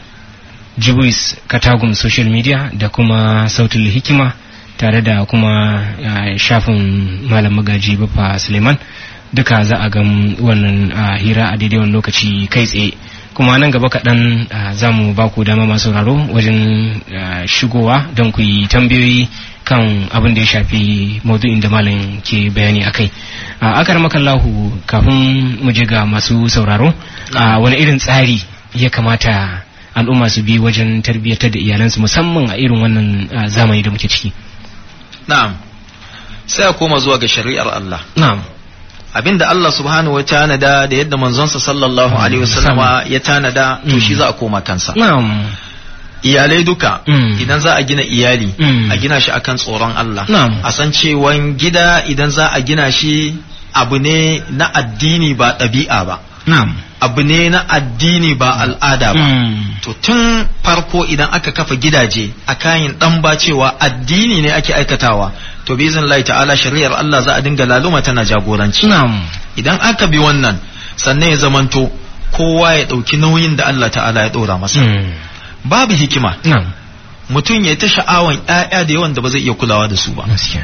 Jibuis Katagum social media da kuma Sautul Hikima tare da kuma uh, shafin malam magaji Baffa Suleiman duka za a ga wannan uh, hira a daidai wani lokaci kai tsaye kuma nan gaba kaɗan uh, za mu ba ku dama masu sauraro wajen uh, shigowa don ku yi tambayoyi kan abin da ya shafi maudu'in da malam ke bayani a kai uh, akar makallahu kafin mu je ga masu sauraro uh, wani irin tsari ya kamata al'umma su bi wajen tarbiyyatar da iyalansu musamman a irin wannan uh, zamani da muke ciki. na'am sai a koma zuwa ga shari'ar Allah na'am abinda Allah subhanahu wa tanada da yadda manzonsa sallallahu alaihi wasallama ya tanada to Mm. shi za a koma kansa na'am iyalai duka Mm. idan za a gina iyali Mm. a gina shi akan tsoron Allah Na'am. a san cewan gida idan za a gina shi abu ne na addini ba ɗabi'a ba na'am abu ne na addini ba al'ada ba Mm. to tun farko idan aka kafa gidaje a kayan dan ba cewa addini ne ake aikatawa to bizin Allah ta'ala shari'ar Allah za a dinga laluma tana jagoranci na'am idan aka bi wannan sannan ya zamanto kowa ya ɗauki nauyin da Allah ta'ala ya ɗora masa Mm. babu hikima na'am mutum ya ta sha'awan ƴaƴa da yawan da ba zai iya kulawa da su ba gaskiya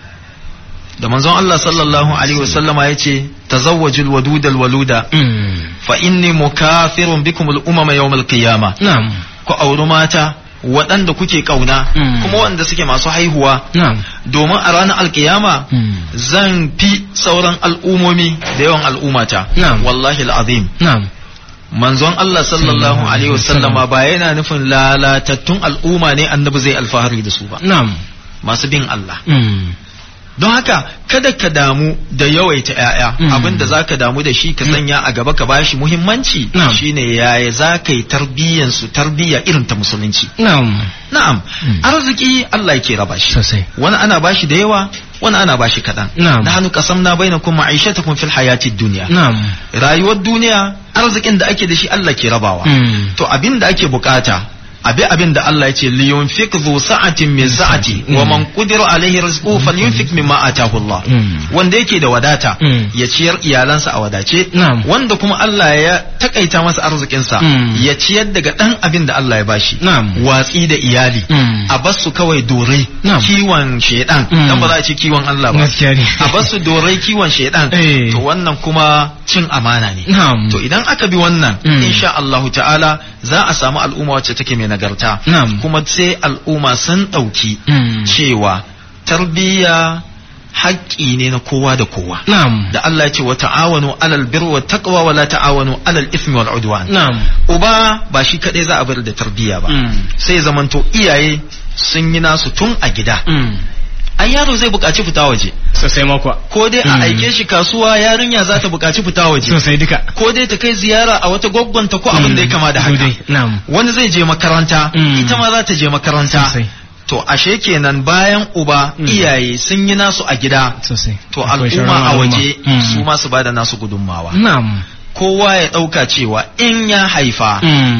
da manzon Allah sallallahu alaihi wasallama yace tazawwajul wadudal waluda Mm. fa inni mukathirun bikum al umama yawm al qiyamah na'am ku auri mata waɗanda kuke kauna Mm. kuma waɗanda suke masu haihuwa na'am domin a ranar alkiyama Mm. zan fi sauran al'umomi da yawan al'umata Na'am. wallahi al'azim na'am manzon Allah sallallahu alaihi wasallama ba yana nufin lalatattun al'umma ne annabi zai alfahari da su ba na'am masu bin Allah Mm. don haka kada ka damu da yawaita ƴaƴa Mm. abinda zaka damu da shi ka sanya a gaba ka bashi muhimmanci Na'am. shine yaya zaka yi tarbiyyan su tarbiyya irin ta musulunci na'am na'am Mm. arziki Allah yake raba shi sosai wani ana bashi da yawa wani ana bashi kaɗan Na'am. nahnu qasamna bainakum ma'ishatakum fil hayatid dunya na'am rayuwar duniya arzikin da ake da shi Allah ke rabawa Mm. to abin da ake bukata abi abin da Allah ya ce liyunfik zu sa'atin min sa'ati Mm. wa man qudira alaihi rizquhu falyunfik mimma atahu Allah Mm. wanda yake da wadata Mm. ya ciyar iyalansa a wadace Na'am. wanda kuma Allah ya takaita masa arzikinsa Mm. ya ciyar daga dan abin da Allah ya bashi Na'am. watsi da iyali Mm. a basu kawai dorai Na'am. kiwon shedan Mm. dan ba za a ce kiwon Allah ba gaskiya ne a basu dorai kiwon shedan Eh. to wannan kuma cin amana ne na'am to idan aka bi wannan Mm. insha Allahu ta'ala za a samu al'umma wacce take mai nagarta Na'am. kuma sai al'umma sun ɗauki Mm. cewa tarbiyya haƙƙi ne na kowa da kowa na'am da Allah ya ce wa ta'awanu alal birri wat taqwa wa la ta'awanu alal ithmi wal udwan na'am uba ba shi kadai za a bar da tarbiyya ba Mm. sai zamanto iyaye sun yi nasu tun a gida Mm. ai yaro zai buƙaci fita waje sosai makwa ko dai a Mm. aike shi kasuwa yarinya za ta buƙaci fita waje sosai duka ko dai ta kai ziyara a wata gwaggwanta ko abin da ya kama da haka Dai, na'am wani zai je makaranta Mm. ita ma za ta je makaranta sosai to ashe kenan bayan uba Mm. iyaye sun yi nasu a gida sosai to Akwai al'umma shauran a al'umma. waje Mm. su ma su bada nasu gudunmawa na'am kowa ya ɗauka cewa in ya haifa Mm.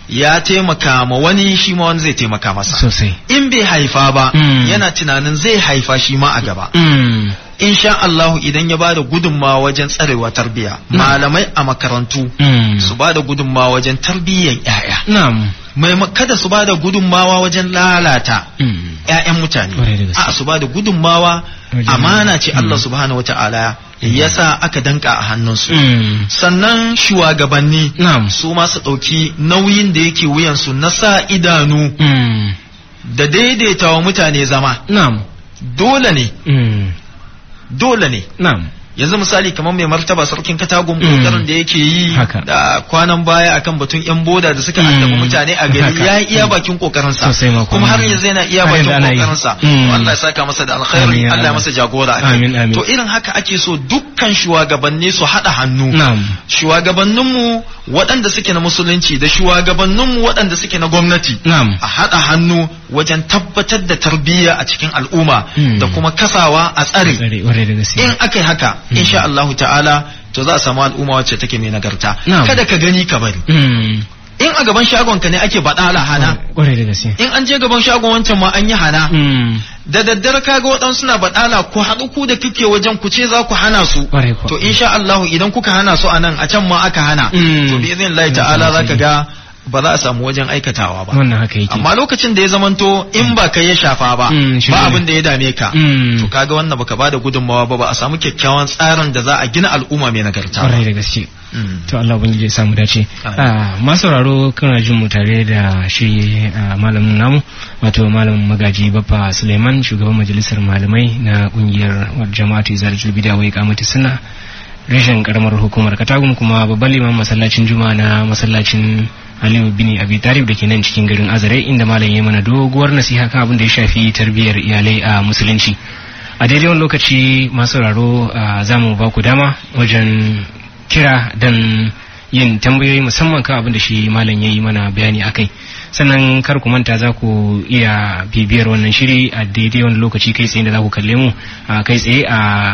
ya taimaka ma wani shi ma wani zai taimaka masa sosai. In bai haifa ba Mm. yana tunanin zai haifa shi ma a gaba. Mm. Insha Allahu idan ya bada gudunmawa wajen tsarewa tarbiya, malamai a makarantu Mm. su bada gudunmawa wajen tarbiyyan ƴaƴa. Na'am. Mai kada su bada gudunmawa wajen lalata Mm. ƴaƴan mutane. Ƙwarai da gaske. A su bada gudunmawa Wajen- amana ce Allah Mm. subhanahu wata'ala yasa aka danka a hannunsu. Mm. Sannan shugabanni Na'am. su ma su ɗauki nauyin da yake wuyansu na sa idanu Mm. da daidaita wa mutane zama. Na'am. Dole ne, Mm. dole ne. Na'am. Yanzu misali kamar mai martaba sarkin Katagun Mm. kokarin da yake yi Haka. da kwanan baya akan batun yan boda da suka Mm. addabi mutane a gari Haka. ya yi iya Mm. bakin kokarinsa Sosai ma kuma kuma. har yanzu yana iya Har bakin yanzu ana yi. kokarinsa. Mm. To Allah ya saka masa da Amin alkhairi, ya Allah ya Allah. masa jagora akai. Amin, amin. To irin haka ake so dukkan shugabanni su haɗa hannu. Na'am. Shugabanninmu waɗanda suke na musulunci da shugabanninmu waɗanda suke na gwamnati Na'am. a haɗa hannu wajen tabbatar da tarbiyya a cikin al'umma Mm. da kuma kasawa a tsare. Tsare, ƙwarai da gaske. In aka yi haka insha Allahu ta'ala to za a samu al'umma wacce take mai nagarta. Na'am. Kada ka gani ka bari. Mm. In a gaban shagon ka ne ake baɗala hana, Ƙwarai da gaske. in an je gaban shagon wancan ma an yi hana. Mm. Da daddare kaga waɗansu suna baɗala ku haɗu ku da kike wajen ku ce za ku hana su. Ƙwarai kuwa. To insha Allahu idan kuka hana su a nan a can ma aka hana. Mm. To bi izinin ta'ala za ka ga ba za a samu wajen aikatawa ba. Wannan haka yake. Amma lokacin da ya zamanto in ba kai ya shafa ba, Mm, shi ba ne. abin da ya dame ka. Mm. To kaga wannan baka bada gudunmawa ba ba a samu kyakkyawan tsarin da za a gina al'umma mai nagarta ba. Ƙwarai da gaske. Mm. To Allah ubangiji ya samu dace. Amin. Ah, masu sauraro kana jin mu tare da shi ah, malamin namu wato malamin magaji Baffa Suleiman shugaban majalisar malamai na kungiyar jama'atu Izalatul Bid'a wa Iqamati Sunna reshen karamar hukumar Katagum kuma babban liman masallacin Juma'a na masallacin Aliyu bin Abi Talib da ke nan cikin garin Azare inda malam ya mana doguwar nasiha kan abin da ya shafi tarbiyyar iyalai a musulunci. A daidai wani lokaci masu sauraro ah, za mu ba ku dama wajen kira dan yin tambayoyi musamman kan abin da shi malam ya yi mana bayani akai. Sannan kar ku manta za ku iya bibiyar wannan shiri a daidai wani lokaci kai tsaye da za ku kalle mu a kai tsaye a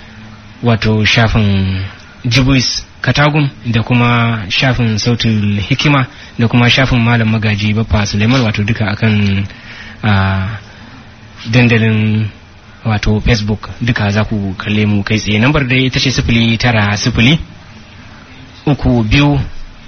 wato shafin Jibus Katagum da kuma shafin Sautul Hikima da kuma shafin Malam Magaji Baffa Suleiman wato duka akan a dandalin wato Facebook duka za ku kalle mu kai tsaye. Nambar dai ita ce sifili tara sifili uku biyu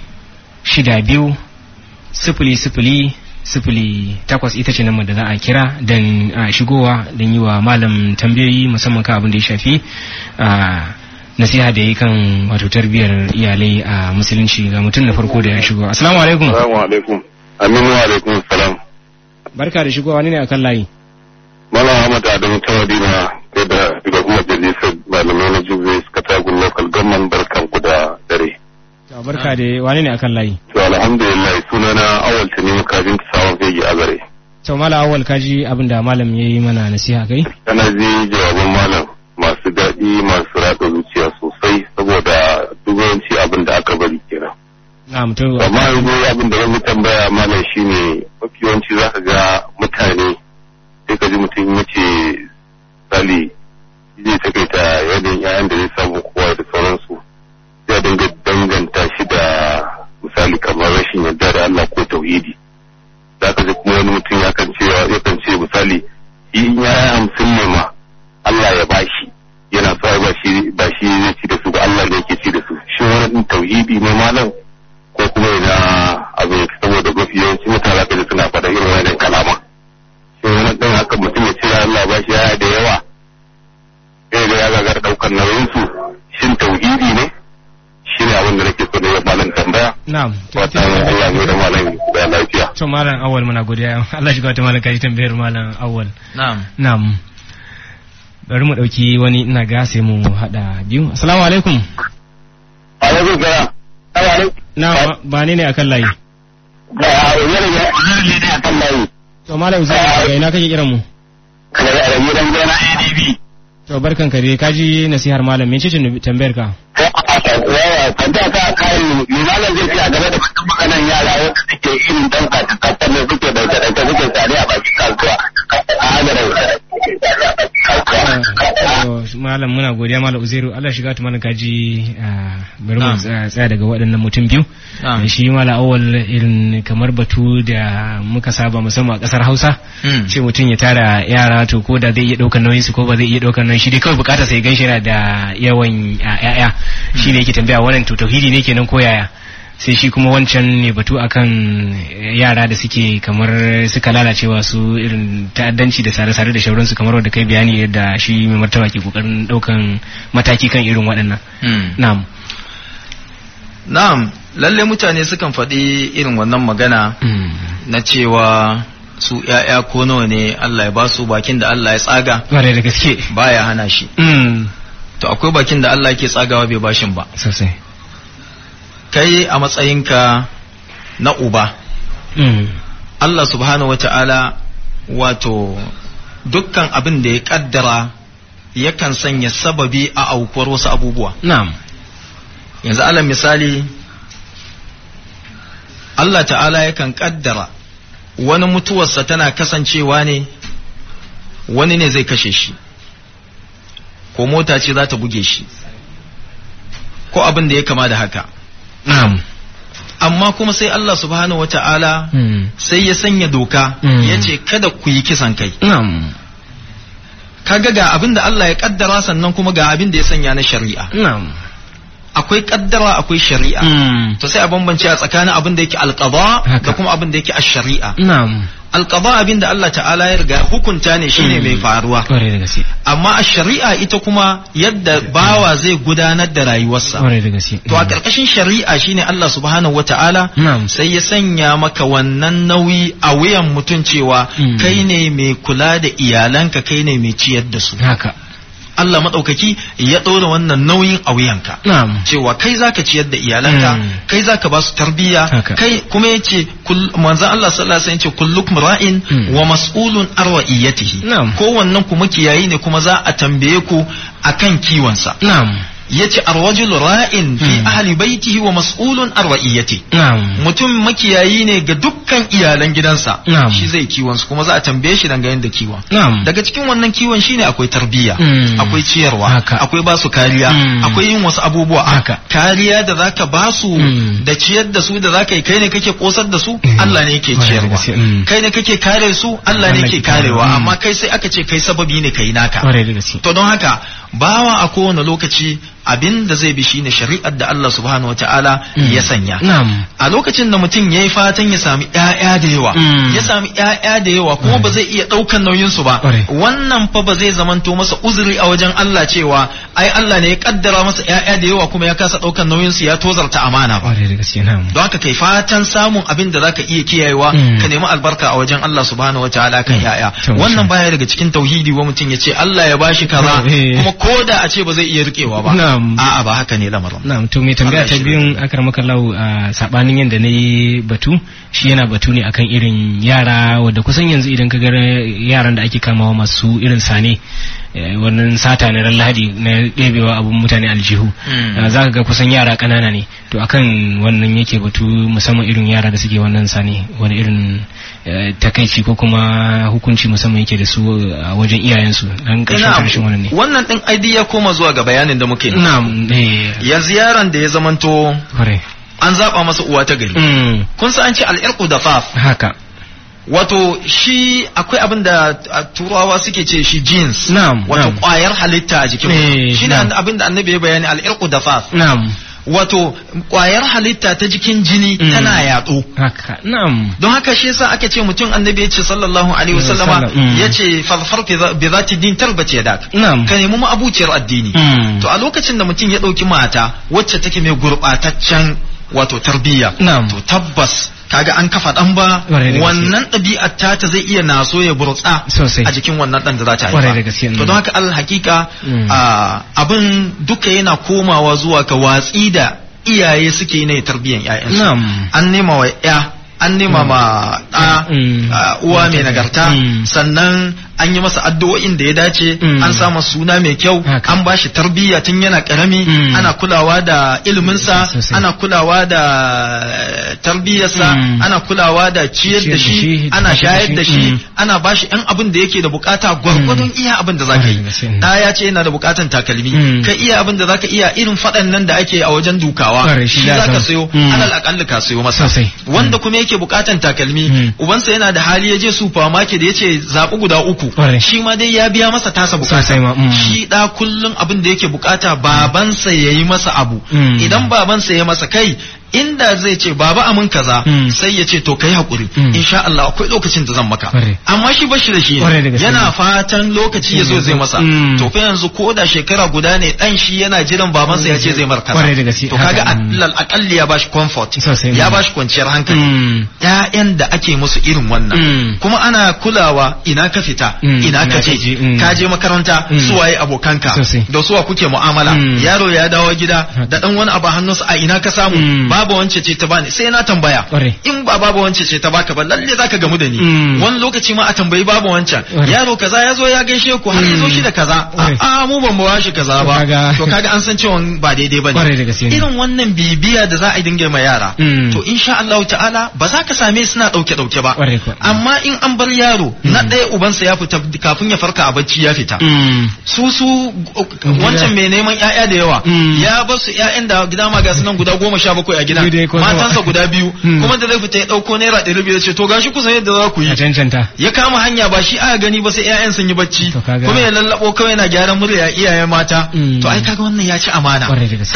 shida biyu sifili sifili sifili takwas ita ce nambar da za a kira don a shigowa don yi wa malam tambayoyi musamman kan abin da ya shafi a nasiha da yi kan wato tarbiyyar iyalai a musulunci. Ga mutum na farko da ya shigo. Assalamu alaikum. Assalamu alaikum. Aminu wa alaikum salam. Barka da shigowa, wani ne akan layi? Malam Ahmad Adamu Tawadina kai da daga kuma majalisar malamai na Jibris Katagun Local Government barkan ku da dare. To, barka da wani ne akan layi? To alhamdulillah sunana Awal Tanimu Kajin Tsawon Fegi Azare. To mala Awal kaji abin da malam ya yi mana nasiha kai? Kana ji jawaban malam masu daɗi masu ratsa zuciya sosai saboda dubanci abin da aka bari kenan. Na'am to Amma yanzu abin da zan tambaya malam shine mafi yawanci zaka ga mutane sai ka ji mutum ya ce sali zai takaita yanayin yayan da zai samu kowa da sauransu ya dinga danganta shi da misali kamar rashin yarda da Allah ko tauhidi za ka ji kuma wani mutum ya kan ce ya kan ce misali in yaya hamsin ne ma Allah ya bashi yana so ba shi ba shi zai ci da su ba Allah ne yake ci da su shi wani din tauhidi ne malam ko kuma yana abin saboda mafi yawanci mutane da suna faɗa irin wannan kalama sai wani ɗan haka mutum ya cira Allah ba shi yaya da yawa sai da ya gagar ɗaukar nauyinsu shin tauhidi ne shi ne abin da nake so da ya malam tambaya na'am to wata Allah ne da malam da lafiya to malam Awal muna godiya Allah shi ga wata malam kaji tambayar malam Awal. Na'am. Na'am bari mu dauki wani ina ga sai mu hada biyu. Assalamu alaikum. alaikum salam alaikum Na ba ne ne akan layi? da yana ne ne akan layi To malam Uzairu daga ina kake kiran mu? kada da arabi dan gona A D B To barkan ka dai kaji nasihar malam mece ce tambayar ka? yawa kanta ka kai malam zai ce a game da mutum maganan yara wanda suke irin dan kaskantar da suke da da suke tsare a bakin kasuwa a hadarin Malam malam muna godiya malam Uzairu Allah shiga ta mana kaji bari mu tsaya daga waɗannan mutum biyu shi malam Awwal irin kamar batu da muka saba musamman a kasar Hausa ce mutum ya tara yara to ko da zai iya daukar nauyin su ko ba zai iya daukar nauyin shi dai kawai bukata sai ganshi da yawan yaya shi ne yake tambaya wannan to tauhidi ne kenan ko yaya sai shi kuma wancan ne batu akan yara da suke kamar suka lalacewa su irin ta'addanci da sare-sare da shauransu kamar wanda kai bayani yadda shi mai martaba ke kokarin daukan mataki kan irin waɗannan. Na'am. Na'am, lalle mutane sukan faɗi irin wannan magana na cewa su ƴaƴa ko nawa ne Allah ya ba su bakin da Allah ya tsaga. Bare da gaske. Baya hana shi. To akwai bakin da Allah yake tsagawa bai bashin ba. Sosai. Kai a matsayinka na uba mm. Allah subhanahu wata'ala wato dukkan abin da ya kaddara yakan sanya sababi a aukuwar wasu abubuwa. Na'am. Yanzu alal misali Allah ta'ala yakan kaddara wani mutuwarsa tana kasancewa ne wani ne zai kashe shi ko mota ce za ta buge shi ko abin da ya kama da haka. Na'am. Amma kuma sai Allah subhanahu wata'ala mm. sai ya sanya doka mm. ya ce kada ku yi kisan kai. Na'am. Kaga ga abin da Allah ya kaddara sannan kuma ga abin da ya sanya na shari'a. Na'am. Akwai kaddara akwai shari'a. Mm. To sai a bambance a tsakanin abin da yake alqada da kuma abin da yake ash-shari'a. Na'am. Alqada abin da Allah ta'ala ya riga hukunta ne shine mai faruwa. Amma a shari'a ita kuma yadda bawa zai gudanar da rayuwarsa. To a karkashin shari'a shine Allah subhanahu wata'ala sai ya sanya maka wannan nauyi a wuyan mutum cewa kai ne mai kula da iyalanka, kai ne mai ciyar da su. Haka. Allah maɗaukaki ya ɗora wannan nauyin a wuyanka. Cewa kai zaka ciyar da iyalanka, kai zaka ba su tarbiyya, kai kuma yace manzon Allah sallallahu alaihi wasallam yace kullukum ra'in wa mas'ulun an ra'iyatihi. Kowannen ku makiyayi ne kuma za a tambaye ku akan kiwonsa. yace arwajul ra'in fi ahli baitihi wa mas'ulun an ra'iyati. Mutum makiyayi ne ga dukkan iyalan gidansa, shi zai kiwon su kuma za a tambaye shi dangane da kiwon. Daga cikin wannan kiwon shine akwai tarbiyya, akwai ciyarwa, akwai ba su kariya, akwai yin wasu abubuwa. Kariya da zaka ba su da ciyar da su da zaka yi, kai ne kake kosar da su, Allah ne yake ciyarwa. Kai ne kake kare su, Allah ne yake karewa, amma kai sai aka ce kai sababi ne kai naka. To don haka bawa a kowane lokaci abin da zai bi shine shari'ar da Allah subhanahu wataala ya sanya. A lokacin da mutum yayi fatan ya sami ƴaƴa da yawa, ya sami ƴaƴa da yawa kuma ba zai iya ɗaukan nauyin su ba, wannan fa ba zai zamanto masa uzuri a wajen Allah cewa ai Allah ne ya kaddara masa ƴaƴa da yawa kuma ya kasa ɗaukan nauyin su, ya tozarta amana ba. Don haka kai fatan samun abin da zaka iya kiyayewa, ka nemi albarka a wajen Allah subhanahu wataala kan ƴaƴa. Wannan baya daga cikin tauhidi wa mutum ya ce Allah ya bashi kaza kuma ko da a ce ba zai iya rikewa ba. A'a ba haka ne lamarin. Na'am, to me tambaya ta biyun akar makallahu a sabanin yanda nayi batu, shi yana batu ne akan irin yara wanda kusan yanzu idan ka ga yaran da ake kamawa masu irin sane wannan sata na Lahadi na ɗebewa abun mutane aljihu, za ka ga kusan yara ƙanana ne. To akan wannan yake batu, musamman irin yara da suke wannan sane, wani irin takaici ko kuma hukunci musamman yake da su a wajen iyayensu dan ƙarshen ƙarshen wannan ne. Wannan din aidi ya koma zuwa ga bayanin da muke. Na'am. Yanzu yaron da ya zamanto an zaba masa uwa ta gari, kun san an ce al-irqu dafaf. Haka. Wato shi akwai abin da turawa suke ce shi jeans. Na'am. Wato kwayar halitta a jikin mutum. Shi ne abin da annabi ya bayani al-irqu dafaf. Na'am. Wato kwayar halitta ta jikin jini tana yaɗo. Haka. Na'am. Don haka shi yasa aka ce mutum annabi ya ce sallallahu alaihi wasallama ya ce farfar bi zati din tarbace yadak. Na'am. Ka nemi abuciyar addini. To a lokacin da mutum ya ɗauki mata wacce take mai gurɓataccen wato tarbiyya, to tabbas kaga an kafa dan ba, wannan ɗabi'ar ta ta zai iya naso ya burtsa a jikin wannan dan da za ta haifa. To don haka al hakika abin duka yana komawa zuwa ka watsi da iyaye suke ne tarbiyyar ƴaƴansu. An nema wa ƴa, an nema ma ɗa uwa mai nagarta, sannan an yi masa addu'o'in da ya dace, an sa masa suna mai kyau, an ba shi tarbiyya tun yana karami, ana kulawa da iliminsa, ana kulawa da tarbiyyarsa, ana kulawa da ciyar da shi, ana shayar da shi, ana ba shi ɗan abin da yake da bukata gwargwadon iya abin da zaka yi. Da ya ce yana da bukatan takalmi, ka iya abin da zaka iya, irin faɗan nan da ake a wajen dukawa, shi zaka sayo, alal akalli ka sayo masa. Wanda kuma yake bukatan takalmi, ubansa yana da hali ya je supermarket ya ce zaɓi guda uku, shi ma dai ya biya masa tasa bukata. Shi da kullum abin da yake bukata babansa ya yi masa abu, idan babansa ya masa kai inda zai ce baba amin kaza sai ya ce to kai hakuri insha Allah akwai lokacin da zan maka, amma shi bashi da shi yana fatan lokaci ya zo zai masa. To fa yanzu ko da shekara guda ne dan shi yana jiran babansa ya ce zai mar kaza, to kaga alal akalli ya bashi comfort, ya bashi kwanciyar hankali. Ƴaƴan da ake musu irin wannan kuma ana kulawa, ina ka fita, ina ka je, ka je makaranta, suwaye abokanka, da suwa kuke mu'amala, yaro ya dawo gida da dan wani abu hannunsa, a ina ka samu, babu wance ce ta bani, sai na tambaya. In ba babu wance ce ta baka ba lalle zaka gamu da ni. Wani lokaci ma a tambayi babu wancan, yaro kaza ya zo ya gaishe ku har ya zo shi da kaza, a mu ban bawa shi kaza ba, to kaga an san cewa ba daidai bane. Irin wannan bibiya da za a dinga ma yara, to insha Allah ta'ala ba za ka same suna dauke dauke ba. Amma in an bar yaro na ɗaya ubansa ya fita kafin ya farka a bacci ya fita, su su wancan mai neman ƴaƴa da yawa ya basu ƴaƴan da gida ma ga sunan guda goma sha bakwai a gida, matansa guda biyu, kuma da zai fita ya dauko naira ɗari biyu ya ce to gashi kusan yadda za ku yi, ya kama hanya ba shi aka gani ba sai ƴaƴan sun yi bacci, kuma ya lallabo kawai yana gyaran murya iyayen mata. To ai kaga wannan ya ci amana.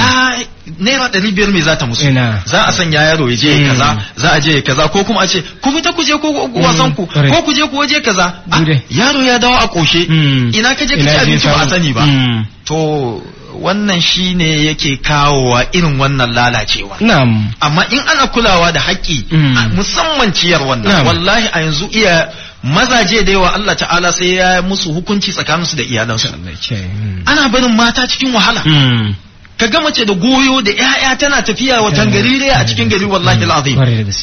Naira ɗari biyar me za ta musu? Za a sanya yaro ya je kaza, za a je kaza, ko kuma a ce ku fita ku je ko wasan ku, ko ku je ku waje kaza. Yaro ya dawo a koshe, ina ka je ka ci abinci ba a sani ba. To wannan shine yake kawowa irin wannan lalacewa. Na'am. Amma in ana kulawa da haƙƙi, musamman ciyar wannan, wallahi a yanzu iya mazaje da yawa Allah ta'ala sai ya musu hukunci tsakaninsu da iyalansu. Ana barin mata cikin wahala. Ka ga mace da goyo da ƴaƴa tana tafiya wa tangarire a cikin gari, wallahi alazim.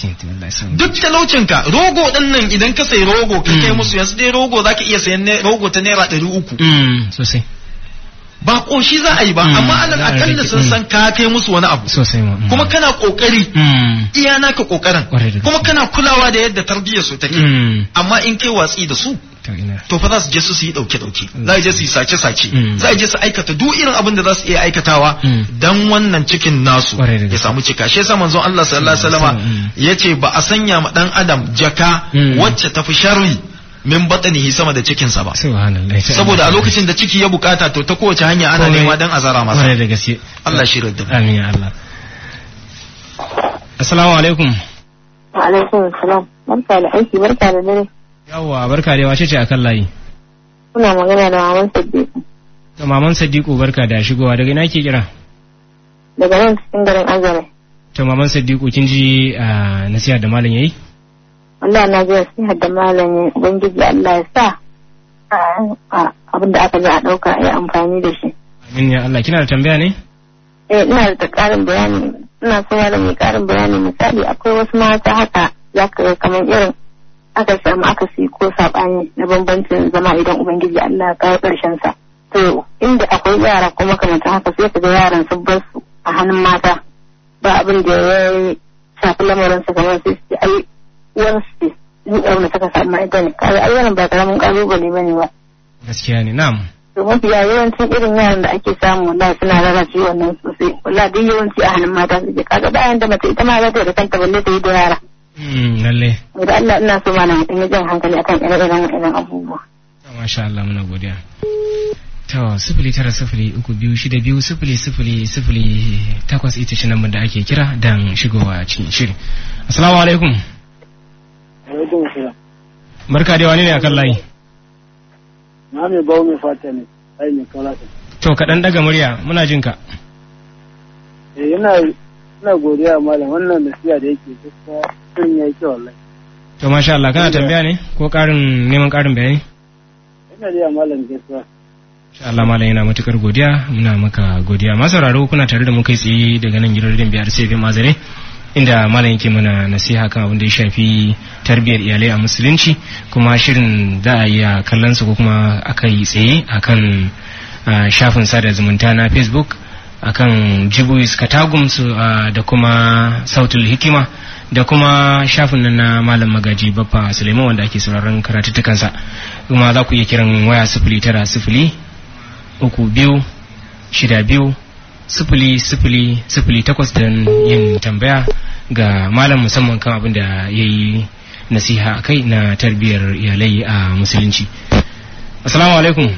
Duk talaucinka, rogo din nan idan ka sai rogo ka kai musu, yanzu dai rogo zaka iya sayan rogo ta naira ɗari uku. Sosai. Ba koshi za a yi ba, amma alal akalla sun san ka kai musu wani abu, kuma kana kokari, iya naka kokarin, kuma kana kulawa da yadda tarbiyyar su take. Amma in kai watsi da su, to fa za su je su yi dauke dauke, za su je su yi sace sace, za su je su aikata duk irin abin da za su iya aikatawa dan wannan cikin nasu ya samu cika. Shi yasa manzon Allah sallallahu alaihi wasallama yace ba a sanya ma dan adam jaka wacce tafi sharri min batanihi sama da cikinsa ba. Saboda a lokacin da ciki ya bukata to ta kowace hanya ana nema dan azara masa. Kwarai da gaske. Allah shi radda. Amin ya Allah. Assalamu alaikum. Wa alaikum assalam. Barka da aiki, barka da dare. Yawwa, barka da wace ce akan layi? Kuna magana da Maman Sadiku. To Maman Sadiku, barka da shigowa, daga ina ke kira? Daga nan cikin garin Azare. To Maman Sadiku, kin ji nasiha da malam yayi? Allah na ji nasiha da malamin, Ubangiji Allah ya sa abin da aka ji a ɗauka a yi amfani da shi. Amin ya Allah. Kina da tambaya ne? Eh, ina da ƙarin bayani. Ina so malam mai ƙarin bayani. Misali, akwai wasu mata haka za ka ga kamar irin aka samu aka si ko saɓani na bambancin zama idan Ubangiji Allah ya kawo ƙarshen sa. To, inda akwai yara kuma kamar haka sai ka ga yaran sun bar su a hannun mata. Ba abin da ya shafi lamarinsa kamar sai su ai uwarsu duk abin da suka samu ita ne. Kaga ai wannan ba karamin kalubale bane ba. Gaskiya ne, na'am. To mafiya yawancin irin yaran da ake samu wallahi suna lalace wannan sosai. Wallahi duk yawanci a hannun mata suke. Kaga bayan da mace ita ma za ta da kanta balle ta yi da yara. Mm, lalle. Da Allah ina so malam mutum ya jan hankali akan ire-iren irin abubuwa. Masha Allah, muna godiya. To sifili tara sifili uku biyu shida biyu sifili sifili sifili takwas ita ce nan da ake kira dan shigowa cikin shiri. Assalamu alaikum. Barka da wani ne akan layi? Na mai bawo mai fata ne, ai mai kaulata. To kaɗan daga murya, muna jin ka. Eh ina ina godiya malam wannan nasiha da yake gaskiya sun yayi kyau wallahi. To masha Allah, kana tambaya ne ko ƙarin neman ƙarin bayani? Ina da malam gaskiya. Insha Allah malam yana matukar godiya, muna maka godiya. Masu sauraro kuna tare da mu kai tsaye daga nan gidan rediyon biyar sai bin mazare inda malam yake mana nasiha kan abin da ya shafi tarbiyyar iyalai a musulunci, kuma shirin za a iya kallon su ko kuma aka yi tsaye akan shafin sada zumunta na Facebook akan Jibuis Katagum su da kuma Sautul Hikima da kuma shafin nan na malam magaji Baffa Suleiman wanda ake sauraron karatuttukansa. Kuma za ku iya kiran waya sifili tara sifili uku biyu shida biyu sifili sifili sifili takwas don yin tambaya ga malam musamman kan abin da ya yi nasiha a kai na tarbiyyar iyalai a musulunci. Assalamu alaikum.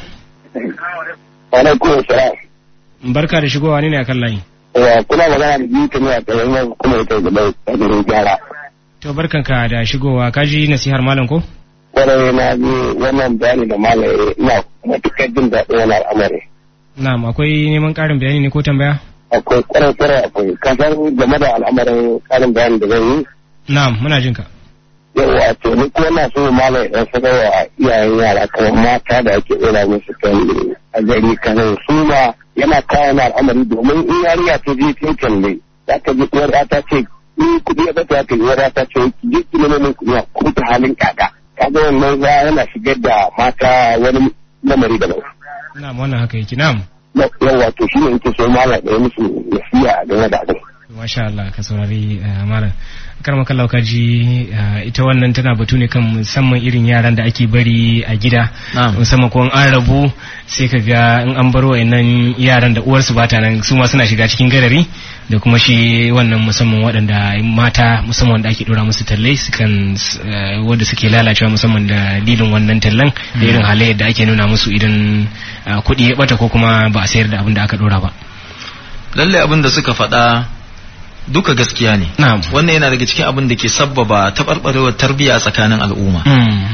Alaikum salam. Barka da shigowa, ne a kan layi. Wa kuna magana da biyu ne a tsayin kuma ita da bai gyara. To barkanka da shigowa, ka ji nasihar malam ko? Kwarai na ji wannan bayani da malam ina matukar jin daɗin wani al'amari. Na'am, akwai neman ƙarin bayani ne ko tambaya? Akwai kwarai kwarai akwai. Ka san game da al'amarin ƙarin bayani da zan yi? Na'am, muna jin ka. Yawwa, to ni ko na so malam ya saka wa iyayen yara kamar mata da ake ɗora musu kan a gari kanan su ma yana kawo na al'amari, domin in yarinya ta je ta kalle za ka ji uwar ta ce ni kuɗi ya bata ta uwar ta ce ki je ki nemi min kuɗi ku ta halin kaka. Kaga wannan za yana shigar da mata wani lamari da lau. Na'am, wannan haka yake. Na'am. Yawwa, to shine yake so malam da musu nasiha game da abin. Masha Allah, ka saurari malam. Karma kallau ka ji ita wannan tana batu ne kan musamman irin yaran da ake bari a gida, musamman ko an rabu sai ka ga in an bar wayannan yaran da uwarsu bata nan su ma suna shiga cikin gadari, da kuma shi wannan musamman waɗanda mata musamman da ake dora musu talle sukan wanda suke lalacewa musamman da dalilin wannan tallan da irin halayyar da ake nuna musu idan kuɗi ya bata ko kuma ba a sayar da abin da aka dora ba. Lalle abin da suka faɗa duka gaskiya ne. Wannan yana daga cikin abin da ke sabbaba taɓarɓarewar tarbiyya tsakanin al'umma.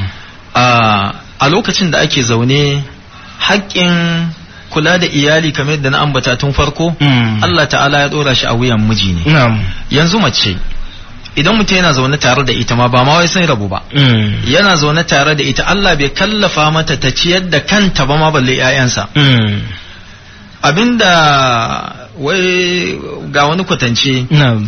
A lokacin da ake zaune haƙƙin kula da iyali kamar yadda na ambata tun farko, Allah ta'ala ya ɗora shi a wuyan miji ne. Yanzu mace idan mutum yana zaune tare da ita ma ba ma wai sun rabu ba, yana zaune tare da ita Allah bai kallafa mata ta ciyar da kanta ba ma balle 'ya'yansa. Abinda wai ga wani kwatance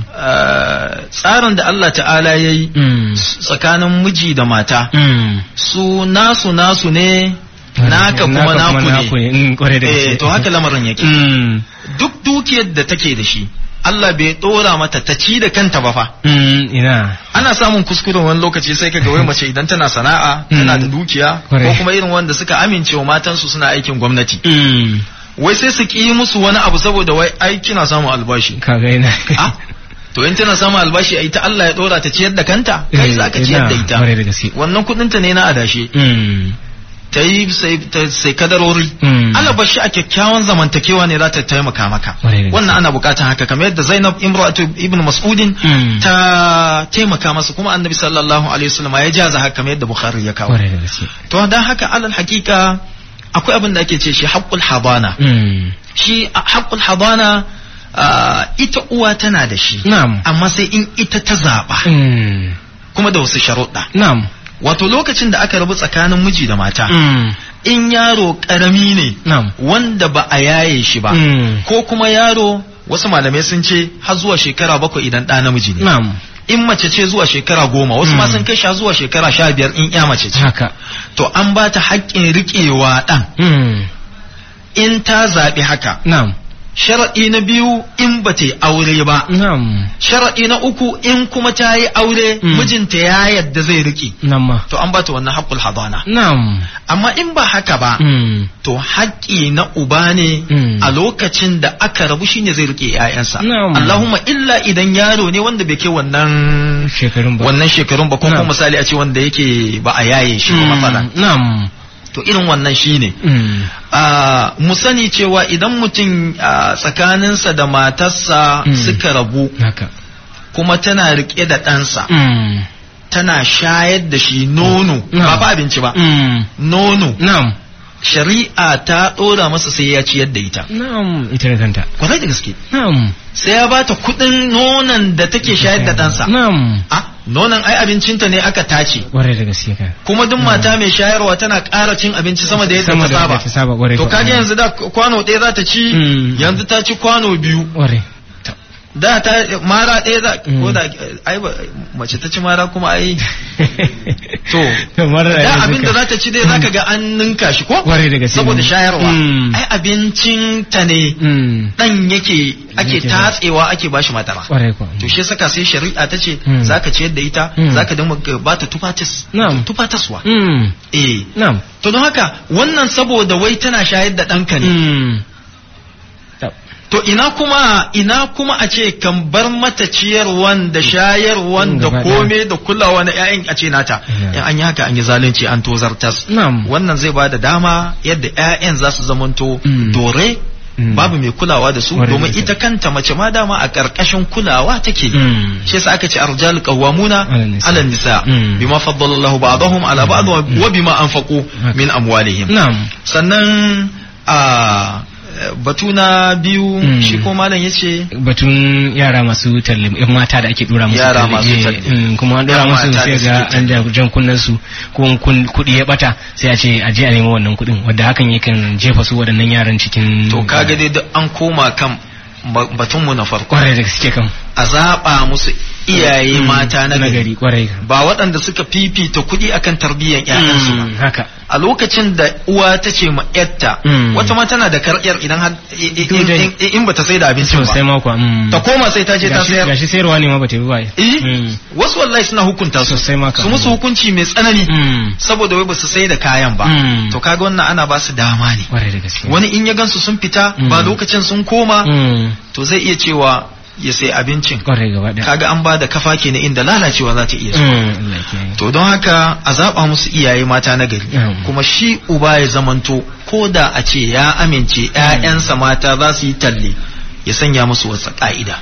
tsarin da Allah ta'ala ya yi tsakanin miji da mata, su nasu nasu ne naka kuma naku ne. To haka lamarin yake. Duk dukiyar da take da shi Allah bai dora mata ta ci da kanta ba fa. Ina ana samun kuskuren wani lokaci sai kaga wai mace idan tana sana'a tana da dukiya ko kuma irin wanda suka amince wa matansu suna aikin gwamnati, wai sai su ki musu wani abu saboda wai ai kina samun albashi. Ka ga ina. To in tana samun albashi a ita Allah ya dora ta ciyar da kanta, kai za ka ciyar da ita. Wannan kudin ta ne na adashe. Ta yi sai kadarori. Allah bashi a kyakkyawan zamantakewa ne za ta taimaka maka. Wannan ana bukatan haka, kamar yadda Zainab Imratu ibn Mas'udin ta taimaka masa, kuma Annabi sallallahu alaihi wasallam ya jaza haka kamar yadda Bukhari ya kawo. To dan haka alal hakika akwai abin da ake ce shi haqqul hadana. Shi haqqul hadana ita uwa tana da shi, amma sai in ita ta zaba, kuma da wasu sharuɗa. Wato lokacin da aka rabu tsakanin miji da mata, in yaro karami ne wanda ba a yaye shi ba, ko kuma yaro, wasu malamai sun ce har zuwa shekara bakwai idan ɗa namiji ne, in mace ce zuwa shekara goma, wasu ma sun kai sha zuwa shekara sha biyar in ya mace ce. To an ba ta haƙƙin riƙewa ɗan in ta zaɓi haka. Sharaɗi na biyu in ba ta yi aure ba. Sharaɗi na uku in kuma ta yi aure mijinta ya yadda zai riƙe. To an ba ta wannan haƙƙul hadana. Amma in ba haka ba, to haƙƙi na uba ne a lokacin da aka rabu shine zai riƙe ‘ya'yansa. Allahumma illa idan yaro ne wanda bai kai wannan wannan shekarun ba, ko kuma misali a ce wanda yake ba a yaye shi ba matsala. To irin wannan shine mu sani cewa idan mutum tsakaninsa da matarsa suka rabu, kuma tana rike da ɗansa, tana shayar da shi nono, ba ba abinci ba, nono, shari'a ta ɗora masa sai ya ciyar da ita. Ita da kanta. Kwarai da gaske. Sai ya bata kuɗin nonon da take shayar da ɗansa. Nonon ai abincinta ne aka tace. Kwarai da gaske ka. Kuma duk mata mai shayarwa tana ƙara cin abinci sama da yadda ta saba. To kaje yanzu da kwano ɗaya za ta ci, yanzu ta ci kwano biyu. da ta mara ɗaya za ko da ai mace ta ci mara kuma ai to da abin da za ta ci dai zaka ga an ninka shi ko saboda shayarwa ai abincin ta ne dan yake ake tatsewa ake bashi madara to shi saka sai shari'a ta ce zaka ciyar da ita zaka dinga ba ta tufatis tufataswa eh to don haka wannan saboda wai tana shayar da ɗanka ne to ina kuma ina kuma a ce kan bar mata ciyarwan da shayarwan da kome da kulawa na ƴaƴan a ce nata in an yi haka an yi zalunci an tozartas wannan zai ba da dama yadda ƴaƴan za su zamanto dore babu mai kulawa da su domin ita kanta mace ma dama a ƙarƙashin kulawa take shi yasa aka ce arjal qawwamuna ala nisa bima faddala Allahu ba'dahum ala ba'd wa bima anfaqu min amwalihim sannan a batu na biyu mm. shi ko malam yace batun yara masu talle yan mata da ake dora musu yara masu talle mm, kuma an dora musu sai ga an da jan kunnan su ko kudi ya bata sai a ce a je a nemo wannan kudin wanda hakan yakan jefa su waɗannan yaran cikin to kaga dai duk an koma kan batun mu na farko kwarai da gaske kan a zaba musu iyaye mata na gari kwarai ba waɗanda suka fifita kuɗi akan tarbiyyar ƴaƴansu ba haka a lokacin da uwa ta ce ma ƴarta wata ma tana da karɓar idan har in bata sai da abincin ba sai ma kuwa ta koma sai ta je ta sayar gashi sayarwa ne ma bata yi ba eh wasu wallahi suna hukunta su sai ma su musu hukunci mai tsanani saboda wai basu sai da kayan ba to kaga wannan ana ba su dama ne wani in ya gansu sun fita ba lokacin sun koma to zai iya cewa ya sai abincin kaga an ba da kafa kenan inda lalacewa za ta iya zuwa to don haka a zaba musu iyaye mata na gari kuma shi uba ya zamanto ko da a ce ya amince ƴaƴansa mata za su yi talle ya sanya musu wata ka'ida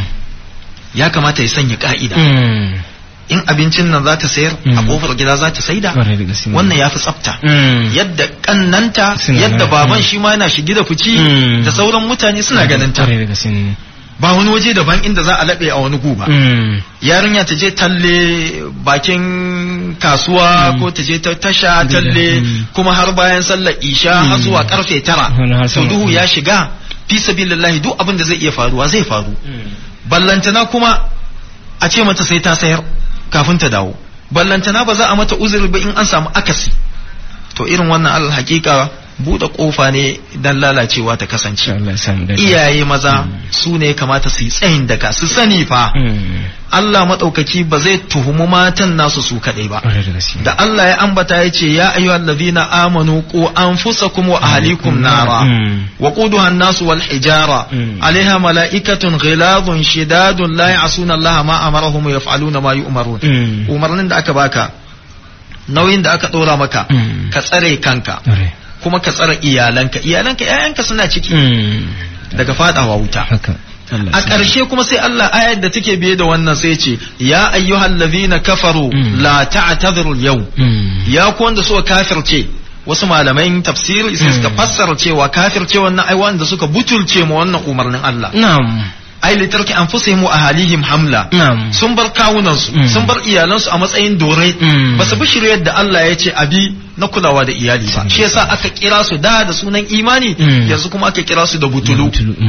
ya kamata ya sanya ka'ida in abincin nan za ta sayar a kofar gida za ta saida wannan ya fi tsafta yadda kannanta yadda baban shi ma yana shige da fici da sauran mutane suna ganin ta ba wani waje daban inda za a laɓe a wani guba yarinya ta je talle bakin kasuwa ko ta je ta tasha talle kuma har bayan sallar isha har zuwa karfe tara to duhu ya shiga fi sabilillahi duk abin da zai iya faruwa zai faru ballantana kuma a ce mata sai ta sayar kafin ta dawo ballantana ba za a mata uzuri ba in an samu akasi to irin wannan alal hakika buɗe ƙofa ne dan lalacewa ta kasance iyaye maza su ne kamata su yi tsayin daga su sani fa Allah maɗaukaki ba zai tuhumi matan nasu su kaɗai ba da Allah ya ambata ya ce ya ayyuhal ladhina amanu qu anfusakum wa ahlikum nara wa quduha an-nas wal hijara alaiha mala'ikatun ghiladun shidadun la ya'suna Allah ma amarahum yaf'aluna ma yu'marun umarnin da aka baka nauyin da aka ɗora maka ka tsare kanka kuma ka tsara iyalanka iyalanka ƴaƴanka suna ciki daga fadawa wuta a ƙarshe kuma sai Allah ayar da take biye da wannan sai ce ya ayyuhal ladhina kafaru la ta'tadhiru al-yawm ya ku wanda suka kafirce wasu malamai tafsiri sai suka fassara cewa kafirce wannan ai wanda suka butulce mu wannan umarnin Allah na'am ai litarki anfusihim wa ahalihim hamla sun bar kawunansu sun bar iyalansu a matsayin dore ba su bi shiryar da Allah ya ce abi na kulawa da iyali ba shi yasa aka kira su da da sunan imani yanzu kuma aka kira su da butulu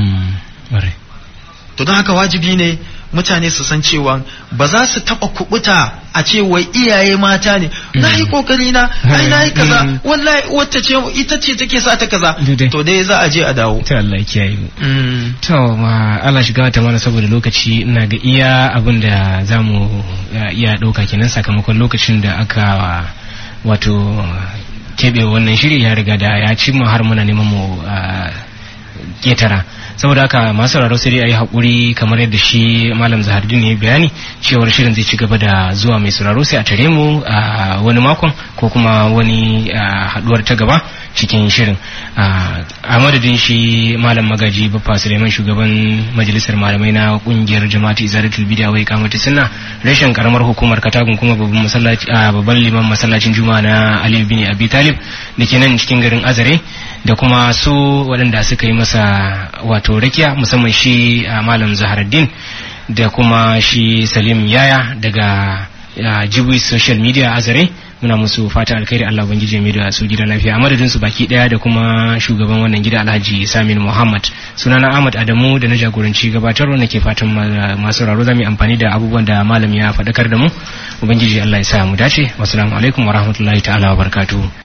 to don haka wajibi ne mutane su san cewa ba za su taba kubuta a ce wai iyaye mata ne na yi kokari na ai na yi kaza wallahi wacce ce ita ce take sa ta kaza to dai za a je a dawo to Allah ya kiyaye to ma Allah shiga ta mana saboda lokaci ina ga iya abin da zamu iya dauka kenan sakamakon lokacin da aka wato kebe wannan shiri ya riga da ya cimma har muna neman mu ketara saboda haka masu sauraro sai dai ayi hakuri kamar yadda shi malam Zahardin ne bayani cewar shirin zai ci gaba da zuwa mai sauraro sai a tare mu a wani makon ko kuma wani haduwar ta gaba cikin shirin a madadin shi malam magaji Baffa Suleiman shugaban majalisar malamai na kungiyar jama'atu Izalatul Bid'a wa Iqamati Sunna rashin karamar hukumar Katagun kuma babban masallaci babban liman masallacin Juma'a na Ali bin Abi Talib dake nan cikin garin Azare da kuma su waɗanda suka yi masa wato rakiya musamman shi malam Zaharaddin da kuma shi Salim Yaya daga Jibuis social media Azare muna musu fata alkhairi. Allah ubangiji mai da su gida lafiya a madadin su baki daya da kuma shugaban wannan gida Alhaji Samin Muhammad. Sunana Ahmad Adamu da na jagoranci gabatarwa nake fatan masu sauraro zamu yi amfani da abubuwan da malam ya faɗakar da mu. Ubangiji Allah ya sa mu dace. Wassalamu alaikum wa rahmatullahi ta'ala wa barakatuh.